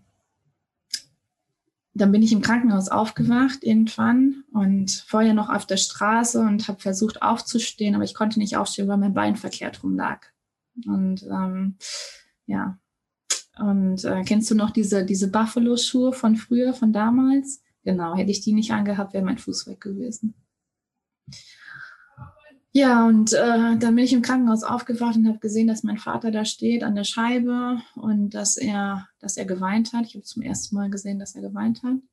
dann bin ich im Krankenhaus aufgewacht irgendwann und vorher noch auf der Straße und habe versucht aufzustehen, aber ich konnte nicht aufstehen, weil mein Bein verkehrt rum lag. Und ähm, ja, und äh, kennst du noch diese, diese Buffalo-Schuhe von früher, von damals? Genau, hätte ich die nicht angehabt, wäre mein Fuß weg gewesen. Ja, und äh, dann bin ich im Krankenhaus aufgewacht und habe gesehen, dass mein Vater da steht an der Scheibe und dass er, dass er geweint hat. Ich habe zum ersten Mal gesehen, dass er geweint hat.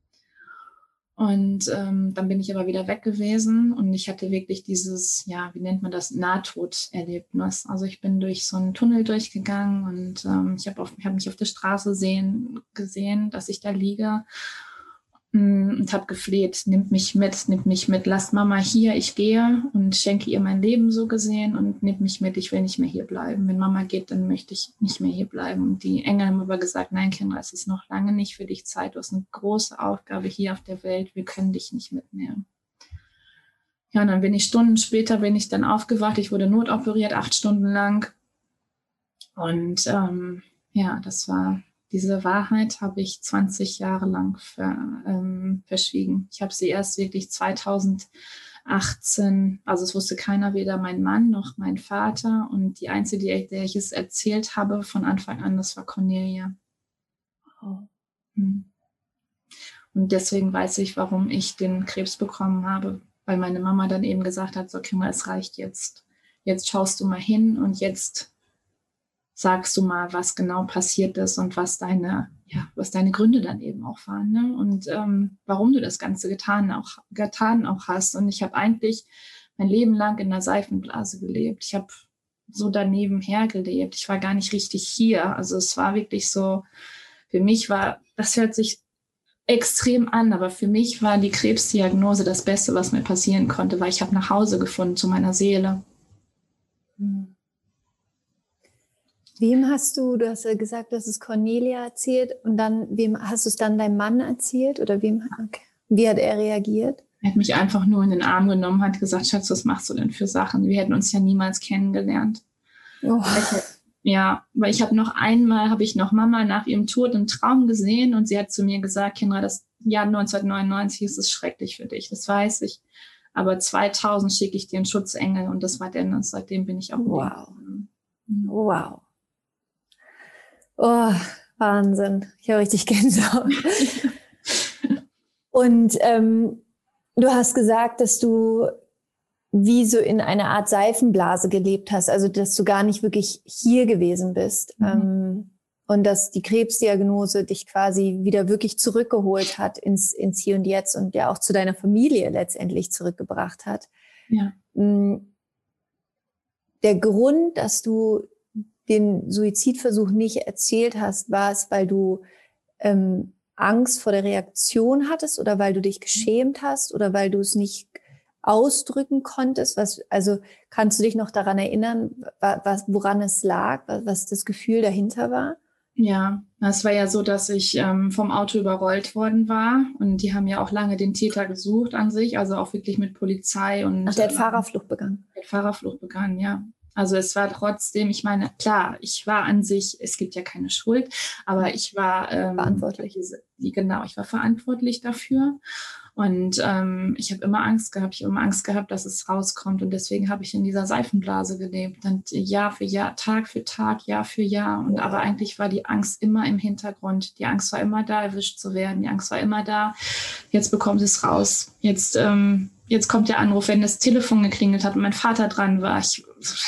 Und ähm, dann bin ich aber wieder weg gewesen und ich hatte wirklich dieses, ja, wie nennt man das, Nahtoderlebnis. Also ich bin durch so einen Tunnel durchgegangen und ähm, ich habe hab mich auf der Straße sehen, gesehen, dass ich da liege und habe gefleht, nimmt mich mit, nimmt mich mit, lasst Mama hier, ich gehe und schenke ihr mein Leben so gesehen und nimmt mich mit, ich will nicht mehr hier bleiben. Wenn Mama geht, dann möchte ich nicht mehr hier bleiben. Und die Engel haben aber gesagt, nein, Kinder, es ist noch lange nicht für dich Zeit, du hast eine große Aufgabe hier auf der Welt, wir können dich nicht mitnehmen. Ja, und dann bin ich Stunden später, bin ich dann aufgewacht, ich wurde notoperiert, acht Stunden lang. Und ähm, ja, das war... Diese Wahrheit habe ich zwanzig Jahre lang ver, ähm, verschwiegen. Ich habe sie erst wirklich zweitausendachtzehn, also es wusste keiner, weder mein Mann noch mein Vater. Und die Einzige, der, der ich es erzählt habe von Anfang an, das war Cornelia. Oh. Hm. Und deswegen weiß ich, warum ich den Krebs bekommen habe, weil meine Mama dann eben gesagt hat, so Kinder, es reicht jetzt. Jetzt schaust du mal hin und jetzt sagst du mal, was genau passiert ist und was deine, ja, was deine Gründe dann eben auch waren, ne? Und ähm, warum du das Ganze getan auch, getan auch hast. Und ich habe eigentlich mein Leben lang in einer Seifenblase gelebt. Ich habe so daneben hergelebt. Ich war gar nicht richtig hier. Also es war wirklich so, für mich war, das hört sich extrem an, aber für mich war die Krebsdiagnose das Beste, was mir passieren konnte, weil ich habe nach Hause gefunden zu meiner Seele. Hm. Wem hast du, du hast ja gesagt, du hast es Cornelia erzählt und dann, wem hast du es dann deinem Mann erzählt oder wem, okay. Wie hat er reagiert? Er hat mich einfach nur in den Arm genommen, hat gesagt, Schatz, was machst du denn für Sachen? Wir hätten uns ja niemals kennengelernt. Oh. Ja, weil ich habe noch einmal, habe ich noch Mama nach ihrem Tod im Traum gesehen und sie hat zu mir gesagt, Kindra, das Jahr neunzehnhundertneunundneunzig ist es schrecklich für dich, das weiß ich. Aber zweitausend schicke ich dir einen Schutzengel und das war Dennis. Seitdem bin ich auch. Wow. Wow. Oh, Wahnsinn. Ich habe richtig Gänsehaut. Und ähm, du hast gesagt, dass du wie so in einer Art Seifenblase gelebt hast, also dass du gar nicht wirklich hier gewesen bist. Mhm. Ähm, und dass die Krebsdiagnose dich quasi wieder wirklich zurückgeholt hat ins, ins Hier und Jetzt und ja auch zu deiner Familie letztendlich zurückgebracht hat. Ja. Der Grund, dass du den Suizidversuch nicht erzählt hast, war es, weil du ähm, Angst vor der Reaktion hattest oder weil du dich geschämt hast oder weil du es nicht ausdrücken konntest? Was, also kannst du dich noch daran erinnern, was, woran es lag, was, was das Gefühl dahinter war? Ja, es war ja so, dass ich ähm, vom Auto überrollt worden war und die haben ja auch lange den Täter gesucht an sich, also auch wirklich mit Polizei und... Ach, der hat äh, Fahrerflucht begangen. Der hat Fahrerflucht begangen, ja. Also es war trotzdem, ich meine, klar, ich war an sich, es gibt ja keine Schuld, aber ich war... Ähm, verantwortlich. Genau, ich war verantwortlich dafür. Und ähm, ich habe immer Angst gehabt, ich habe immer Angst gehabt, dass es rauskommt. Und deswegen habe ich in dieser Seifenblase gelebt. Und Jahr für Jahr, Tag für Tag, Jahr für Jahr. Und aber eigentlich war die Angst immer im Hintergrund. Die Angst war immer da, erwischt zu werden. Die Angst war immer da. Jetzt bekommt es raus. Jetzt, ähm, jetzt kommt der Anruf, wenn das Telefon geklingelt hat und mein Vater dran war. Ich,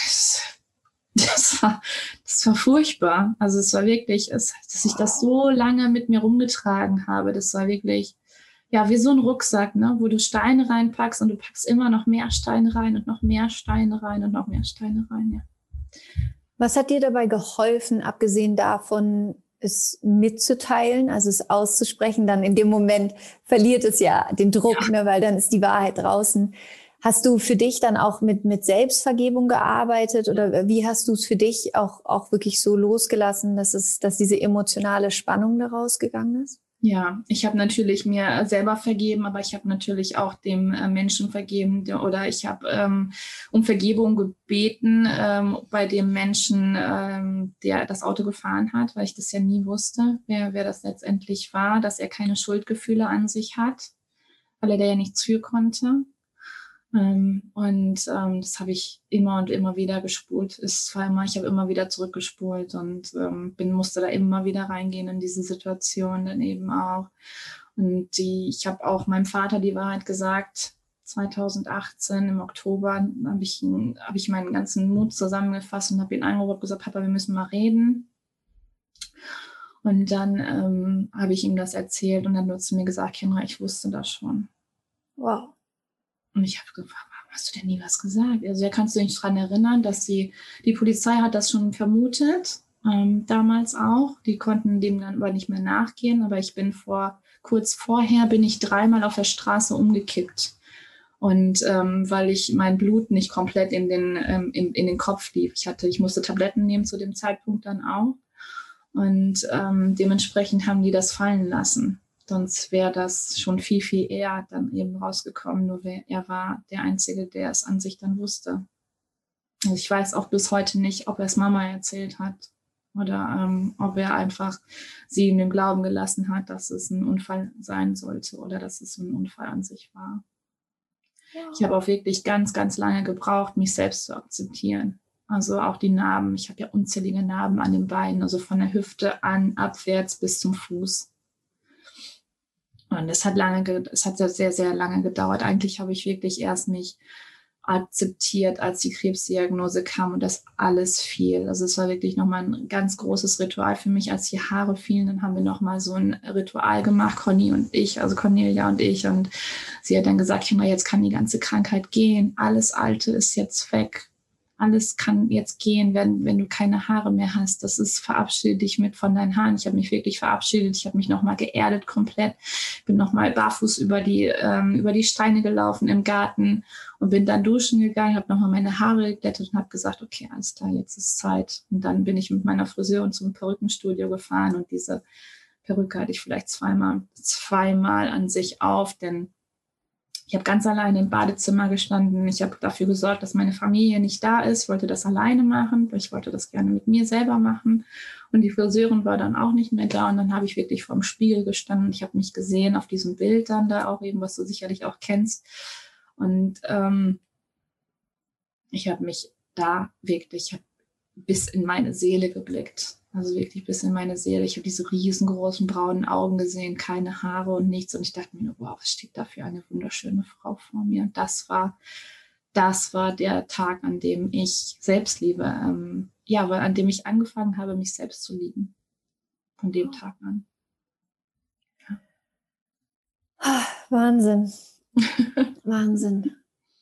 das war, das war furchtbar. Also es war wirklich, es, dass ich das so lange mit mir rumgetragen habe. Das war wirklich... Ja, wie so ein Rucksack, ne, wo du Steine reinpackst und du packst immer noch mehr Steine rein und noch mehr Steine rein und noch mehr Steine rein, ja. Was hat dir dabei geholfen, abgesehen davon, es mitzuteilen, also es auszusprechen? Dann in dem Moment verliert es ja den Druck, ja. Ne, weil dann ist die Wahrheit draußen. Hast du für dich dann auch mit, mit Selbstvergebung gearbeitet oder wie hast du es für dich auch, auch wirklich so losgelassen, dass es, dass diese emotionale Spannung daraus gegangen ist? Ja, ich habe natürlich mir selber vergeben, aber ich habe natürlich auch dem äh, Menschen vergeben der, oder ich habe ähm, um Vergebung gebeten ähm, bei dem Menschen, ähm, der das Auto gefahren hat, weil ich das ja nie wusste, wer, wer das letztendlich war, dass er keine Schuldgefühle an sich hat, weil er da ja nichts für konnte. Ähm, und ähm, das habe ich immer und immer wieder gespult. Es war immer, ich habe immer wieder zurückgespult und ähm, bin musste da immer wieder reingehen in diese Situation dann eben auch. Und die, ich habe auch meinem Vater die Wahrheit gesagt. zweitausendachtzehn im Oktober habe ich, hab ich meinen ganzen Mut zusammengefasst und habe ihn angerufen und gesagt, Papa, wir müssen mal reden. Und dann ähm, habe ich ihm das erzählt und dann hat er zu mir gesagt, Kindra, ich wusste das schon. Wow. Und ich habe gefragt, warum hast du denn nie was gesagt? Also, ja, kannst du dich daran erinnern, dass die, die Polizei hat das schon vermutet, ähm, damals auch. Die konnten dem dann aber nicht mehr nachgehen. Aber ich bin vor, kurz vorher bin ich dreimal auf der Straße umgekippt. Und ähm, weil ich mein Blut nicht komplett in den, ähm, in, in den Kopf lief. Ich hatte, ich musste Tabletten nehmen zu dem Zeitpunkt dann auch. Und ähm, dementsprechend haben die das fallen lassen. Sonst wäre das schon viel, viel eher dann eben rausgekommen. Nur wer, er war der Einzige, der es an sich dann wusste. Also ich weiß auch bis heute nicht, ob er es Mama erzählt hat oder ähm, ob er einfach sie in dem Glauben gelassen hat, dass es ein Unfall sein sollte oder dass es ein Unfall an sich war. Ja. Ich habe auch wirklich ganz, ganz lange gebraucht, mich selbst zu akzeptieren. Also auch die Narben. Ich habe ja unzählige Narben an den Beinen, also von der Hüfte an, abwärts bis zum Fuß. Und es hat lange, es hat sehr, sehr lange gedauert. Eigentlich habe ich wirklich erst mich akzeptiert, als die Krebsdiagnose kam und das alles fiel. Also es war wirklich nochmal ein ganz großes Ritual für mich, als die Haare fielen. Dann haben wir nochmal so ein Ritual gemacht, Conny und ich, also Cornelia und ich. Und sie hat dann gesagt, Kinder, jetzt kann die ganze Krankheit gehen. Alles Alte ist jetzt weg. Alles kann jetzt gehen, wenn, wenn du keine Haare mehr hast. Das ist, verabschiede dich mit von deinen Haaren. Ich habe mich wirklich verabschiedet. Ich habe mich nochmal geerdet komplett. Bin nochmal barfuß über die, ähm, über die Steine gelaufen im Garten und bin dann duschen gegangen, habe nochmal meine Haare geglättet und habe gesagt, okay, alles klar, jetzt ist Zeit. Und dann bin ich mit meiner Friseurin zum Perückenstudio gefahren und diese Perücke hatte ich vielleicht zweimal, zweimal an sich auf, denn ich habe ganz alleine im Badezimmer gestanden. Ich habe dafür gesorgt, dass meine Familie nicht da ist. Ich wollte das alleine machen, weil ich wollte das gerne mit mir selber machen. Und die Friseurin war dann auch nicht mehr da. Und dann habe ich wirklich vorm Spiegel gestanden. Ich habe mich gesehen auf diesem Bild dann da auch eben, was du sicherlich auch kennst. Und ähm, ich habe mich da wirklich, ich habe bis in meine Seele geblickt. Also wirklich bis in meine Seele. Ich habe diese riesengroßen braunen Augen gesehen, keine Haare und nichts. Und ich dachte mir, wow, was steht da für eine wunderschöne Frau vor mir? Und das war, das war der Tag, an dem ich Selbstliebe, ähm, ja, weil an dem ich angefangen habe, mich selbst zu lieben. Von dem Tag an. Ja. Wahnsinn. Wahnsinn.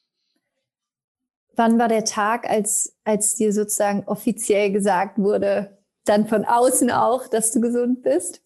Wann war der Tag, als, als dir sozusagen offiziell gesagt wurde, dann von außen auch, dass du gesund bist?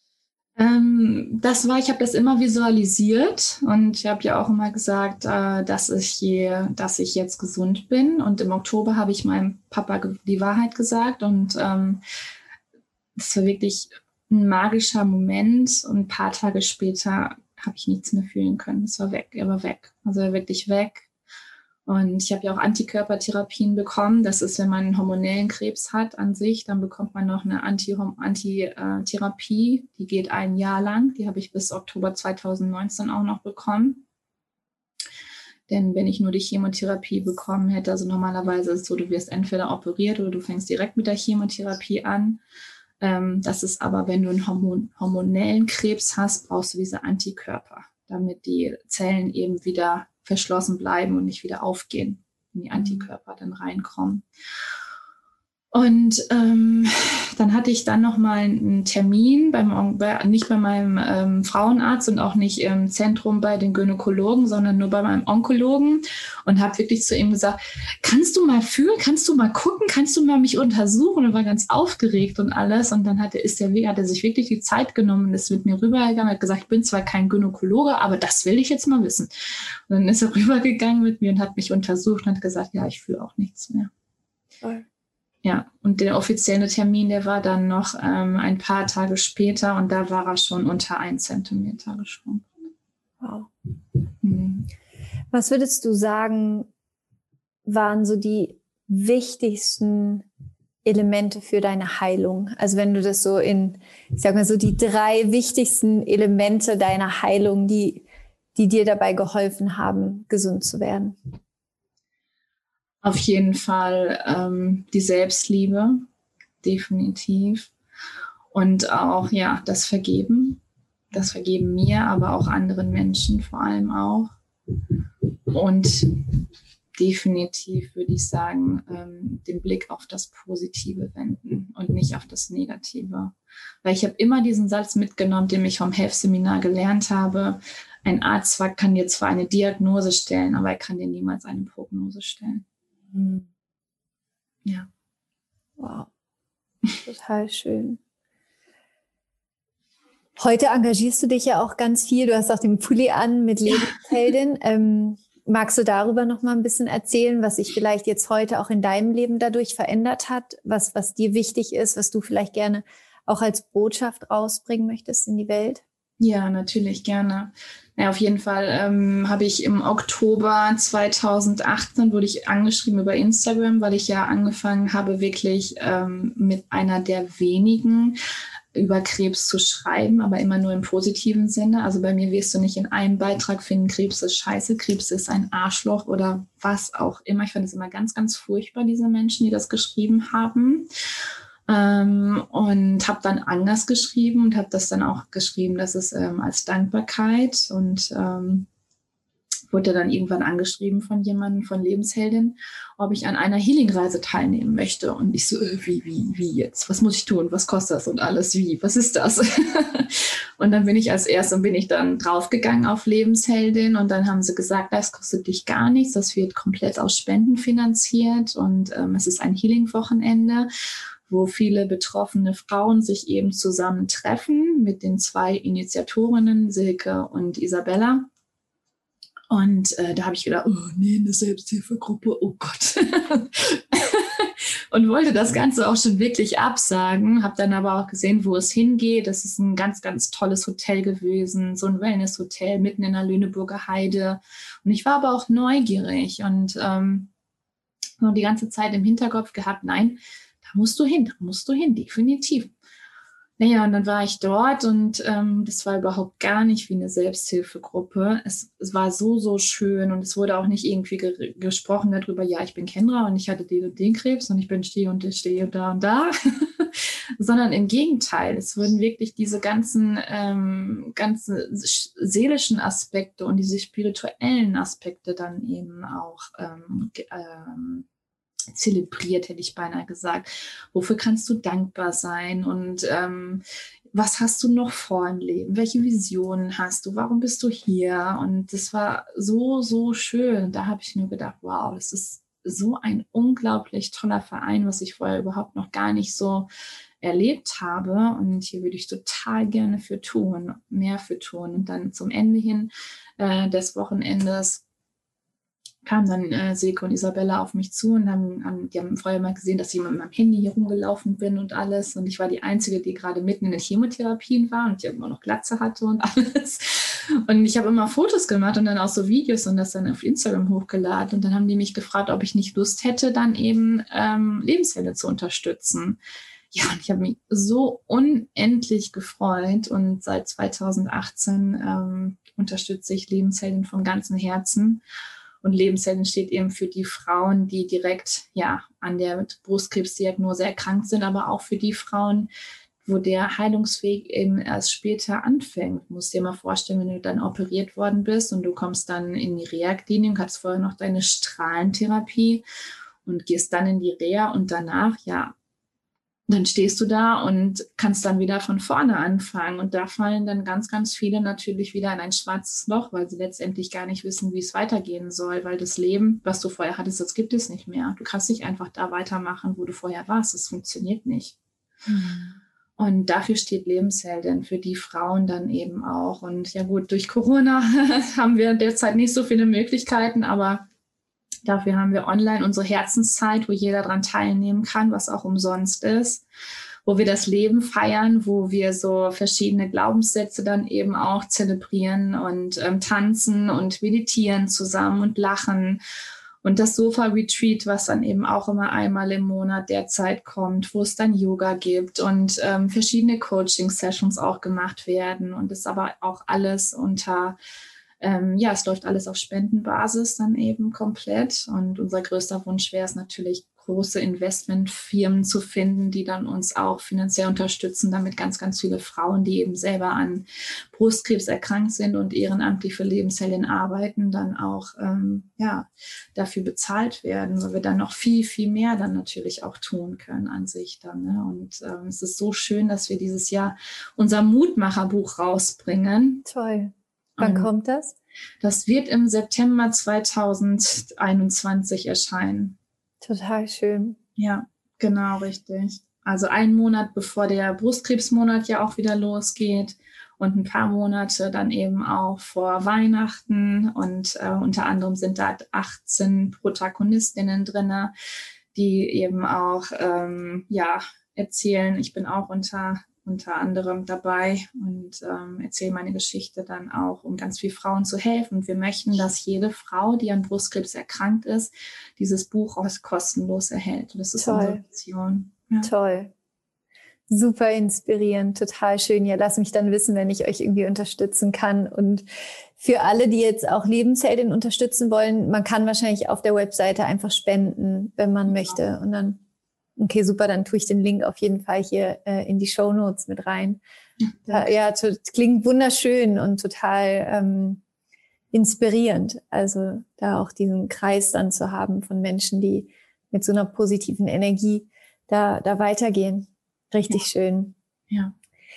Ähm, das war, ich habe das immer visualisiert und ich habe ja auch immer gesagt, äh, dass ich je, dass ich jetzt gesund bin. Und im Oktober habe ich meinem Papa die Wahrheit gesagt und ähm, das war wirklich ein magischer Moment. Und ein paar Tage später habe ich nichts mehr fühlen können. Es war weg, er war weg. Also er war wirklich weg. Und ich habe ja auch Antikörpertherapien bekommen. Das ist, wenn man einen hormonellen Krebs hat an sich, dann bekommt man noch eine Anti-Therapie. Die geht ein Jahr lang. Die habe ich bis Oktober zweitausendneunzehn auch noch bekommen. Denn wenn ich nur die Chemotherapie bekommen hätte, also normalerweise ist es so, du wirst entweder operiert oder du fängst direkt mit der Chemotherapie an. Das ist aber, wenn du einen Hormon- hormonellen Krebs hast, brauchst du diese Antikörper, damit die Zellen eben wieder verschlossen bleiben und nicht wieder aufgehen, wenn die Antikörper dann reinkommen. Und ähm, dann hatte ich dann nochmal einen Termin, beim, bei, nicht bei meinem ähm, Frauenarzt und auch nicht im Zentrum bei den Gynäkologen, sondern nur bei meinem Onkologen und habe wirklich zu ihm gesagt, kannst du mal fühlen, kannst du mal gucken, kannst du mal mich untersuchen? Und war ganz aufgeregt und alles. Und dann hat er, ist der, hat er sich wirklich die Zeit genommen und ist mit mir rübergegangen, hat gesagt, ich bin zwar kein Gynäkologe, aber das will ich jetzt mal wissen. Und dann ist er rübergegangen mit mir und hat mich untersucht und hat gesagt, ja, ich fühle auch nichts mehr. Toll. Ja, und der offizielle Termin, der war dann noch ähm, ein paar Tage später und da war er schon unter ein Zentimeter geschrumpft. Wow. Mhm. Was würdest du sagen, waren so die wichtigsten Elemente für deine Heilung? Also wenn du das so in, ich sag mal so, die drei wichtigsten Elemente deiner Heilung, die, die dir dabei geholfen haben, gesund zu werden. Auf jeden Fall ähm, die Selbstliebe, definitiv. Und auch, ja, das Vergeben. Das Vergeben mir, aber auch anderen Menschen vor allem auch. Und definitiv würde ich sagen, ähm, den Blick auf das Positive wenden und nicht auf das Negative. Weil ich habe immer diesen Satz mitgenommen, den ich vom Health-Seminar gelernt habe. Ein Arzt kann dir zwar eine Diagnose stellen, aber er kann dir niemals eine Prognose stellen. Mhm. Ja. Wow. Total schön. Heute engagierst du dich ja auch ganz viel. Du hast auch den Pulli an mit Lebensheldin. ähm, magst du darüber noch mal ein bisschen erzählen, was sich vielleicht jetzt heute auch in deinem Leben dadurch verändert hat? Was, was dir wichtig ist, was du vielleicht gerne auch als Botschaft rausbringen möchtest in die Welt? Ja, natürlich, gerne. Ja, auf jeden Fall ähm, habe ich im Oktober zweitausendachtzehn wurde ich angeschrieben über Instagram, weil ich ja angefangen habe, wirklich ähm, mit einer der wenigen über Krebs zu schreiben, aber immer nur im positiven Sinne. Also bei mir wirst du nicht in einem Beitrag finden, Krebs ist scheiße, Krebs ist ein Arschloch oder was auch immer. Ich fand es immer ganz, ganz furchtbar, diese Menschen, die das geschrieben haben. Ähm, und habe dann anders geschrieben und habe das dann auch geschrieben, dass es ähm, als Dankbarkeit und ähm, wurde dann irgendwann angeschrieben von jemandem, von Lebensheldin, ob ich an einer Healing-Reise teilnehmen möchte. Und ich so, äh, wie, wie, wie jetzt? Was muss ich tun? Was kostet das und alles? Wie? Was ist das? Und dann bin ich als erstes bin ich dann draufgegangen auf Lebensheldin und dann haben sie gesagt, das kostet dich gar nichts, das wird komplett aus Spenden finanziert und ähm, es ist ein Healing-Wochenende, wo viele betroffene Frauen sich eben zusammentreffen mit den zwei Initiatorinnen, Silke und Isabella. Und äh, da habe ich gedacht, oh nee, eine Selbsthilfegruppe, oh Gott. Und wollte das Ganze auch schon wirklich absagen, habe dann aber auch gesehen, wo es hingeht. Das ist ein ganz, ganz tolles Hotel gewesen, so ein Wellness-Hotel mitten in der Lüneburger Heide. Und ich war aber auch neugierig und ähm, nur die ganze Zeit im Hinterkopf gehabt, nein, da musst du hin, da musst du hin, definitiv. Naja, und dann war ich dort und ähm, das war überhaupt gar nicht wie eine Selbsthilfegruppe. Es, es war so, so schön und es wurde auch nicht irgendwie ge gesprochen darüber, ja, ich bin Kendra und ich hatte den und den Krebs und ich bin stehe und ich stehe da und da, sondern im Gegenteil. Es wurden wirklich diese ganzen, ähm, ganzen seelischen Aspekte und diese spirituellen Aspekte dann eben auch ähm, ähm, zelebriert, hätte ich beinahe gesagt. Wofür kannst du dankbar sein und ähm, was hast du noch vor im Leben? Welche Visionen hast du? Warum bist du hier? Und das war so, so schön. Da habe ich nur gedacht, wow, das ist so ein unglaublich toller Verein, was ich vorher überhaupt noch gar nicht so erlebt habe. Und hier würde ich total gerne für tun, mehr für tun. Und dann zum Ende hin äh, des Wochenendes kamen dann äh, Silke und Isabella auf mich zu und haben, haben, die haben vorher mal gesehen, dass ich mit meinem Handy hier rumgelaufen bin und alles. Und ich war die Einzige, die gerade mitten in den Chemotherapien war und die immer noch Glatze hatte und alles. Und ich habe immer Fotos gemacht und dann auch so Videos und das dann auf Instagram hochgeladen. Und dann haben die mich gefragt, ob ich nicht Lust hätte, dann eben ähm, Lebenswelle zu unterstützen. Ja, und ich habe mich so unendlich gefreut. Und seit zweitausendachtzehn ähm, unterstütze ich Lebenshelden von ganzem Herzen. Und Lebenshelden steht eben für die Frauen, die direkt ja an der Brustkrebsdiagnose erkrankt sind, aber auch für die Frauen, wo der Heilungsweg eben erst später anfängt. Du musst dir mal vorstellen, wenn du dann operiert worden bist und du kommst dann in die Reha-Klinik, hast vorher noch deine Strahlentherapie und gehst dann in die Reha und danach, ja, dann stehst du da und kannst dann wieder von vorne anfangen. Und da fallen dann ganz, ganz viele natürlich wieder in ein schwarzes Loch, weil sie letztendlich gar nicht wissen, wie es weitergehen soll. Weil das Leben, was du vorher hattest, das gibt es nicht mehr. Du kannst nicht einfach da weitermachen, wo du vorher warst. Das funktioniert nicht. Mhm. Und dafür steht Lebensheldin, für die Frauen dann eben auch. Und ja gut, durch Corona haben wir derzeit nicht so viele Möglichkeiten, aber dafür haben wir online unsere Herzenszeit, wo jeder daran teilnehmen kann, was auch umsonst ist, wo wir das Leben feiern, wo wir so verschiedene Glaubenssätze dann eben auch zelebrieren und ähm, tanzen und meditieren zusammen und lachen. Und das Sofa-Retreat, was dann eben auch immer einmal im Monat derzeit kommt, wo es dann Yoga gibt und ähm, verschiedene Coaching-Sessions auch gemacht werden. Und das aber auch alles unter Ähm, ja, es läuft alles auf Spendenbasis dann eben komplett. Und unser größter Wunsch wäre es natürlich, große Investmentfirmen zu finden, die dann uns auch finanziell unterstützen, damit ganz, ganz viele Frauen, die eben selber an Brustkrebs erkrankt sind und ehrenamtlich für Lebensheldin arbeiten, dann auch ähm, ja, dafür bezahlt werden, weil wir dann noch viel, viel mehr dann natürlich auch tun können an sich dann. Ne? Und ähm, es ist so schön, dass wir dieses Jahr unser Mutmacherbuch rausbringen. Toll. Wann um, kommt das? Das wird im September zweitausendeinundzwanzig erscheinen. Total schön. Ja, genau, richtig. Also einen Monat bevor der Brustkrebsmonat ja auch wieder losgeht und ein paar Monate dann eben auch vor Weihnachten. Und äh, unter anderem sind da achtzehn Protagonistinnen drin, die eben auch ähm, ja, erzählen, ich bin auch unter unter anderem dabei und ähm, erzähle meine Geschichte dann auch, um ganz vielen Frauen zu helfen. Und wir möchten, dass jede Frau, die an Brustkrebs erkrankt ist, dieses Buch auch kostenlos erhält. Und das ist unsere Mission. Ja. Toll. Super inspirierend, total schön. Ja, lass mich dann wissen, wenn ich euch irgendwie unterstützen kann. Und für alle, die jetzt auch Lebensheldin unterstützen wollen, man kann wahrscheinlich auf der Webseite einfach spenden, wenn man ja. möchte. Und dann okay, super, dann tue ich den Link auf jeden Fall hier äh, in die Shownotes mit rein. Ja, ja to, klingt wunderschön und total ähm, inspirierend. Also da auch diesen Kreis dann zu haben von Menschen, die mit so einer positiven Energie da, da weitergehen. Richtig ja. schön. Ja.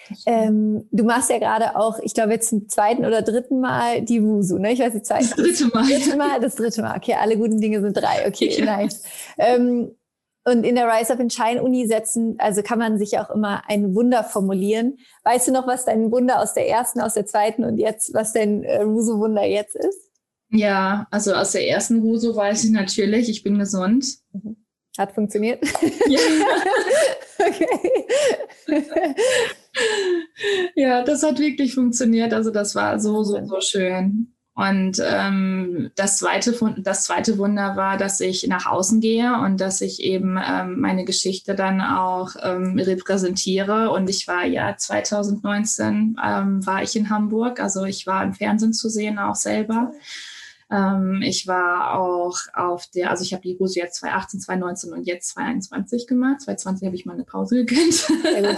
Ähm, du machst ja gerade auch, ich glaube jetzt zum zweiten oder dritten Mal die Wusu, ne? Ich weiß nicht, zweiten. Das dritte Mal. Das dritte Mal, das dritte Mal. Okay, alle guten Dinge sind drei. Okay, ja. nice. Ähm, Und in der Rise Up and Shine Uni setzen, also kann man sich auch immer ein Wunder formulieren. Weißt du noch, was dein Wunder aus der ersten, aus der zweiten und jetzt, was dein äh, Wusu-Wunder jetzt ist? Ja, also aus der ersten Wusu weiß ich natürlich, ich bin gesund. Mhm. Hat funktioniert? Ja. Okay. Ja, das hat wirklich funktioniert. Also das war so, so, so schön. Und ähm, das zweite, das zweite Wunder war, dass ich nach außen gehe und dass ich eben ähm, meine Geschichte dann auch ähm, repräsentiere. Und ich war ja zwanzig neunzehn ähm, war ich in Hamburg, also ich war im Fernsehen zu sehen auch selber. Ähm, ich war auch auf der, also ich habe die Ruse jetzt zwanzig achtzehn, zwanzig neunzehn und jetzt zwanzig einundzwanzig gemacht. zwanzig zwanzig habe ich mal eine Pause gegönnt. Sehr gut.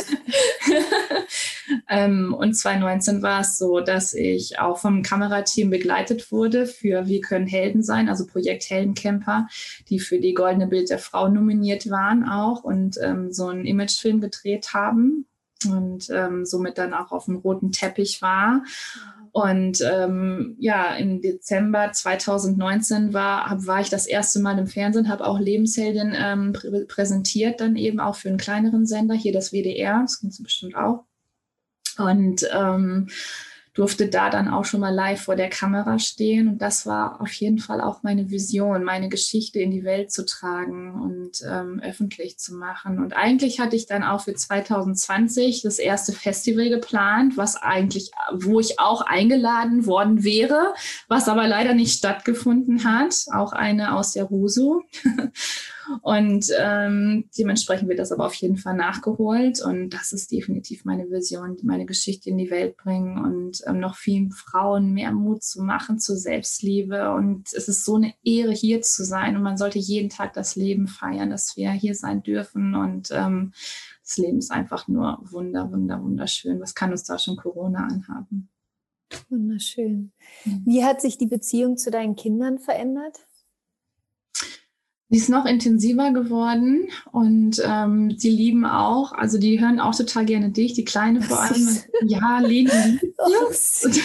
ähm, und zwanzig neunzehn war es so, dass ich auch vom Kamerateam begleitet wurde für Wir können Helden sein, also Projekt Heldencamper, die für die Goldene Bild der Frau nominiert waren auch und ähm, so einen Imagefilm gedreht haben und ähm, somit dann auch auf dem roten Teppich war. Und ähm, ja, im Dezember zwanzig neunzehn war, hab, war ich das erste Mal im Fernsehen, habe auch Lebensheldin ähm, prä- präsentiert, dann eben auch für einen kleineren Sender, hier das W D R, das kennst du bestimmt auch. Und ähm, durfte da dann auch schon mal live vor der Kamera stehen. Und das war auf jeden Fall auch meine Vision, meine Geschichte in die Welt zu tragen und ähm, öffentlich zu machen. Und eigentlich hatte ich dann auch für zwanzig zwanzig das erste Festival geplant, was eigentlich, wo ich auch eingeladen worden wäre, was aber leider nicht stattgefunden hat. Auch eine aus der Rusu. Und ähm, dementsprechend wird das aber auf jeden Fall nachgeholt. Und das ist definitiv meine Vision, meine Geschichte in die Welt bringen und ähm, noch vielen Frauen mehr Mut zu machen zur Selbstliebe. Und es ist so eine Ehre, hier zu sein. Und man sollte jeden Tag das Leben feiern, dass wir hier sein dürfen. Und ähm, das Leben ist einfach nur wunder, wunder, wunderschön. Was kann uns da schon Corona anhaben? Wunderschön. Wie hat sich die Beziehung zu deinen Kindern verändert? Die ist noch intensiver geworden und ähm, die lieben auch, also die hören auch total gerne dich, die Kleine vor allem. Ja, Lili liebt oh, süß.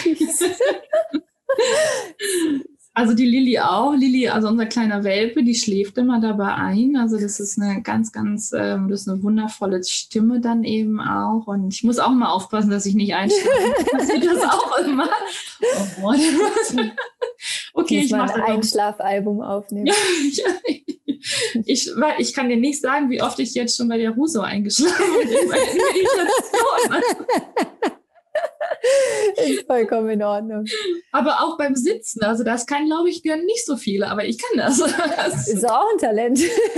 Also die Lili auch. Lili, also unser kleiner Welpe, die schläft immer dabei ein. Also das ist eine ganz, ganz, ähm, das ist eine wundervolle Stimme dann eben auch. Und ich muss auch mal aufpassen, dass ich nicht einschlafe. Das wird das auch immer. Oh Gott. Okay, ich, ich mache ein Einschlafalbum aufnehmen. Ja, ja. Ich, weil ich kann dir nicht sagen, wie oft ich jetzt schon bei der Ruso eingeschlafen bin. Bei der Meditation. Ist vollkommen in Ordnung. Aber auch beim Sitzen, also das kann, glaube ich, gönnen nicht so viele, aber ich kann das. das ist auch ein Talent.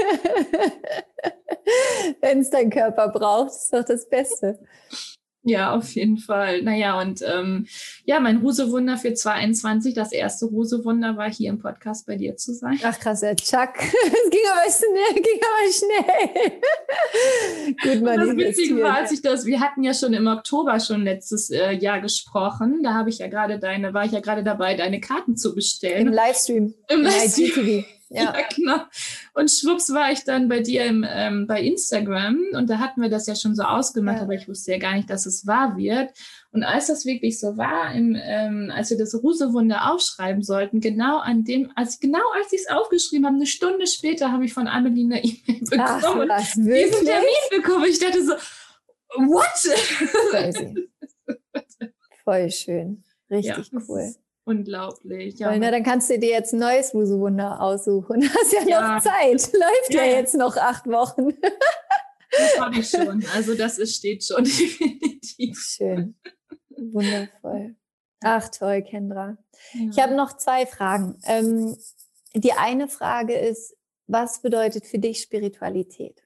Wenn es dein Körper braucht, ist doch das Beste. Ja, auf jeden Fall. Naja, und ähm, ja, mein Rusewunder für zwanzig einundzwanzig, das erste Rusewunder war hier im Podcast bei dir zu sein. Ach krass, ja, Chuck. Es ging aber schnell, ging aber schnell. Gut, man. Das Witzige war, als ich das, wir hatten ja schon im Oktober schon letztes äh, Jahr gesprochen. Da habe ich ja gerade deine, war ich ja gerade dabei, deine Karten zu bestellen. Im Livestream. Im Livestream. I G T V. Ja. ja, genau. Und schwupps war ich dann bei dir im, ähm, bei Instagram und da hatten wir das ja schon so ausgemacht, ja. Aber ich wusste ja gar nicht, dass es wahr wird. Und als das wirklich so war, im, ähm, als wir das Rusewunder aufschreiben sollten, genau an dem, als genau als ich es aufgeschrieben habe, eine Stunde später habe ich von Amelie eine E-Mail bekommen. Ach, was, wirklich? Diesen Termin bekommen. Ich dachte so, what? Crazy. Voll schön. Richtig ja, cool. Unglaublich. Ja, na, dann kannst du dir jetzt ein neues Rusewunder aussuchen. Hast ja, ja noch Zeit. Läuft ja. ja jetzt noch acht Wochen. Das habe ich schon. Also das ist, steht schon definitiv. Schön. Wundervoll. Ach toll, Kendra. Ja. Ich habe noch zwei Fragen. Ähm, die eine Frage ist, was bedeutet für dich Spiritualität?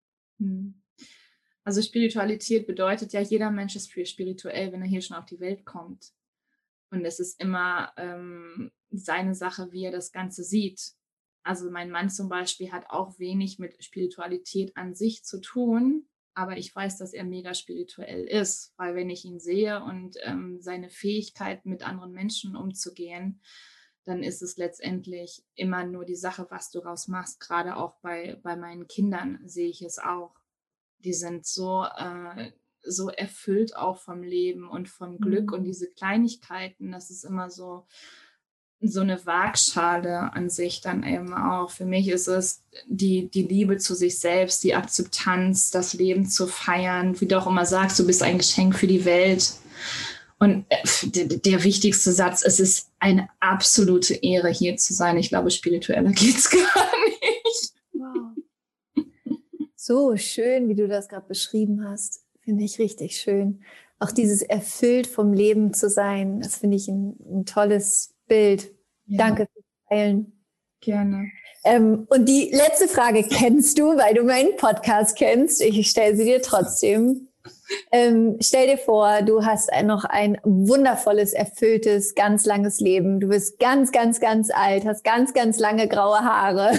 Also Spiritualität bedeutet ja, jeder Mensch ist spirituell, wenn er hier schon auf die Welt kommt. Und es ist immer ähm, seine Sache, wie er das Ganze sieht. Also mein Mann zum Beispiel hat auch wenig mit Spiritualität an sich zu tun, aber ich weiß, dass er mega spirituell ist, weil wenn ich ihn sehe und ähm, seine Fähigkeit, mit anderen Menschen umzugehen, dann ist es letztendlich immer nur die Sache, was du raus machst. Gerade auch bei, bei meinen Kindern sehe ich es auch. Die sind so... Äh, so erfüllt auch vom Leben und vom Glück mhm. und diese Kleinigkeiten, das ist immer so, so eine Waagschale an sich dann eben auch. Für mich ist es die, die Liebe zu sich selbst, die Akzeptanz, das Leben zu feiern, wie du auch immer sagst, du bist ein Geschenk für die Welt. Und der, der wichtigste Satz, es ist eine absolute Ehre, hier zu sein. Ich glaube, spiritueller geht es gar nicht. Wow. So schön, wie du das gerade beschrieben hast. Finde ich richtig schön. Auch dieses erfüllt vom Leben zu sein, das finde ich ein, ein tolles Bild. Ja. Danke fürs Teilen. Gerne. Ähm, und die letzte Frage kennst du, weil du meinen Podcast kennst. Ich stelle sie dir trotzdem. Ähm, stell dir vor, du hast ein, noch ein wundervolles, erfülltes, ganz langes Leben. Du bist ganz, ganz, ganz alt, hast ganz, ganz lange graue Haare,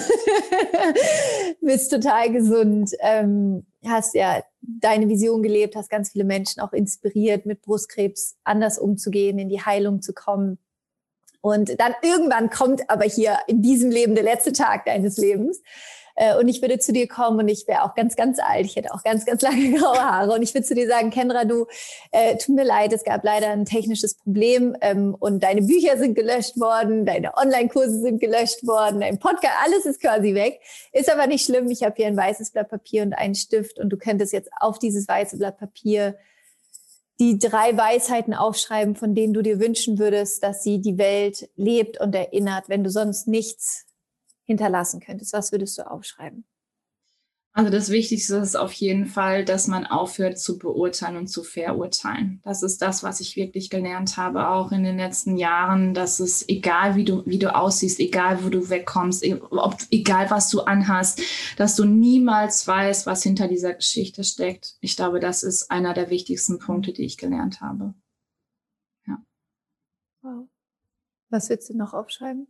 bist total gesund, ähm, hast ja deine Vision gelebt, hast ganz viele Menschen auch inspiriert, mit Brustkrebs anders umzugehen, in die Heilung zu kommen. Und dann irgendwann kommt aber hier in diesem Leben der letzte Tag deines Lebens. Äh, und ich würde zu dir kommen und ich wäre auch ganz, ganz alt. Ich hätte auch ganz, ganz lange graue Haare. Und ich würde zu dir sagen, Kendra, du, äh, tut mir leid, es gab leider ein technisches Problem. Ähm, und deine Bücher sind gelöscht worden, deine Online-Kurse sind gelöscht worden, dein Podcast, alles ist quasi weg. Ist aber nicht schlimm. Ich habe hier ein weißes Blatt Papier und einen Stift. Und du könntest jetzt auf dieses weiße Blatt Papier die drei Weisheiten aufschreiben, von denen du dir wünschen würdest, dass sie die Welt lebt und erinnert, wenn du sonst nichts hinterlassen könntest. Was würdest du aufschreiben? Also das Wichtigste ist auf jeden Fall, dass man aufhört zu beurteilen und zu verurteilen. Das ist das, was ich wirklich gelernt habe, auch in den letzten Jahren, dass es egal, wie du, wie du aussiehst, egal, wo du wegkommst, ob, egal, was du anhast, dass du niemals weißt, was hinter dieser Geschichte steckt. Ich glaube, das ist einer der wichtigsten Punkte, die ich gelernt habe. Ja. Wow. Was willst du noch aufschreiben?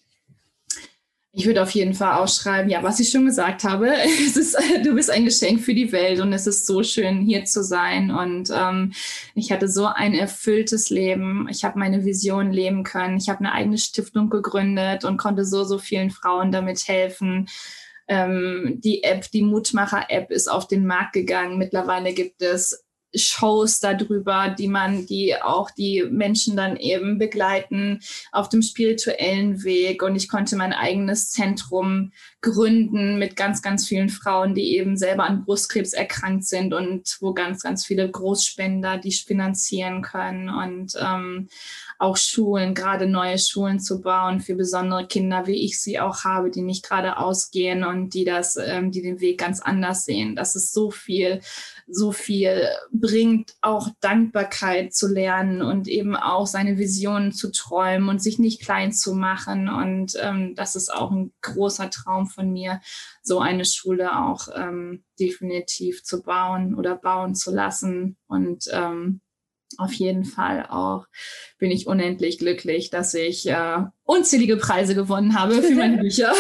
Ich würde auf jeden Fall ausschreiben, ja, was ich schon gesagt habe, es ist, du bist ein Geschenk für die Welt und es ist so schön, hier zu sein. Und ähm, ich hatte so ein erfülltes Leben. Ich habe meine Vision leben können. Ich habe eine eigene Stiftung gegründet und konnte so, so vielen Frauen damit helfen. Ähm, die App, die Mutmacher-App ist auf den Markt gegangen. Mittlerweile gibt es Shows darüber, die man, die auch die Menschen dann eben begleiten auf dem spirituellen Weg. Und ich konnte mein eigenes Zentrum gründen mit ganz, ganz vielen Frauen, die eben selber an Brustkrebs erkrankt sind und wo ganz, ganz viele Großspender die finanzieren können und ähm, auch Schulen, gerade neue Schulen zu bauen für besondere Kinder, wie ich sie auch habe, die nicht gerade ausgehen und die das, ähm, die den Weg ganz anders sehen. Das ist so viel, so viel bringt, auch Dankbarkeit zu lernen und eben auch seine Visionen zu träumen und sich nicht klein zu machen. Und ähm, das ist auch ein großer Traum von mir, so eine Schule auch ähm, definitiv zu bauen oder bauen zu lassen. Und ähm, auf jeden Fall auch bin ich unendlich glücklich, dass ich äh, unzählige Preise gewonnen habe für meine Bücher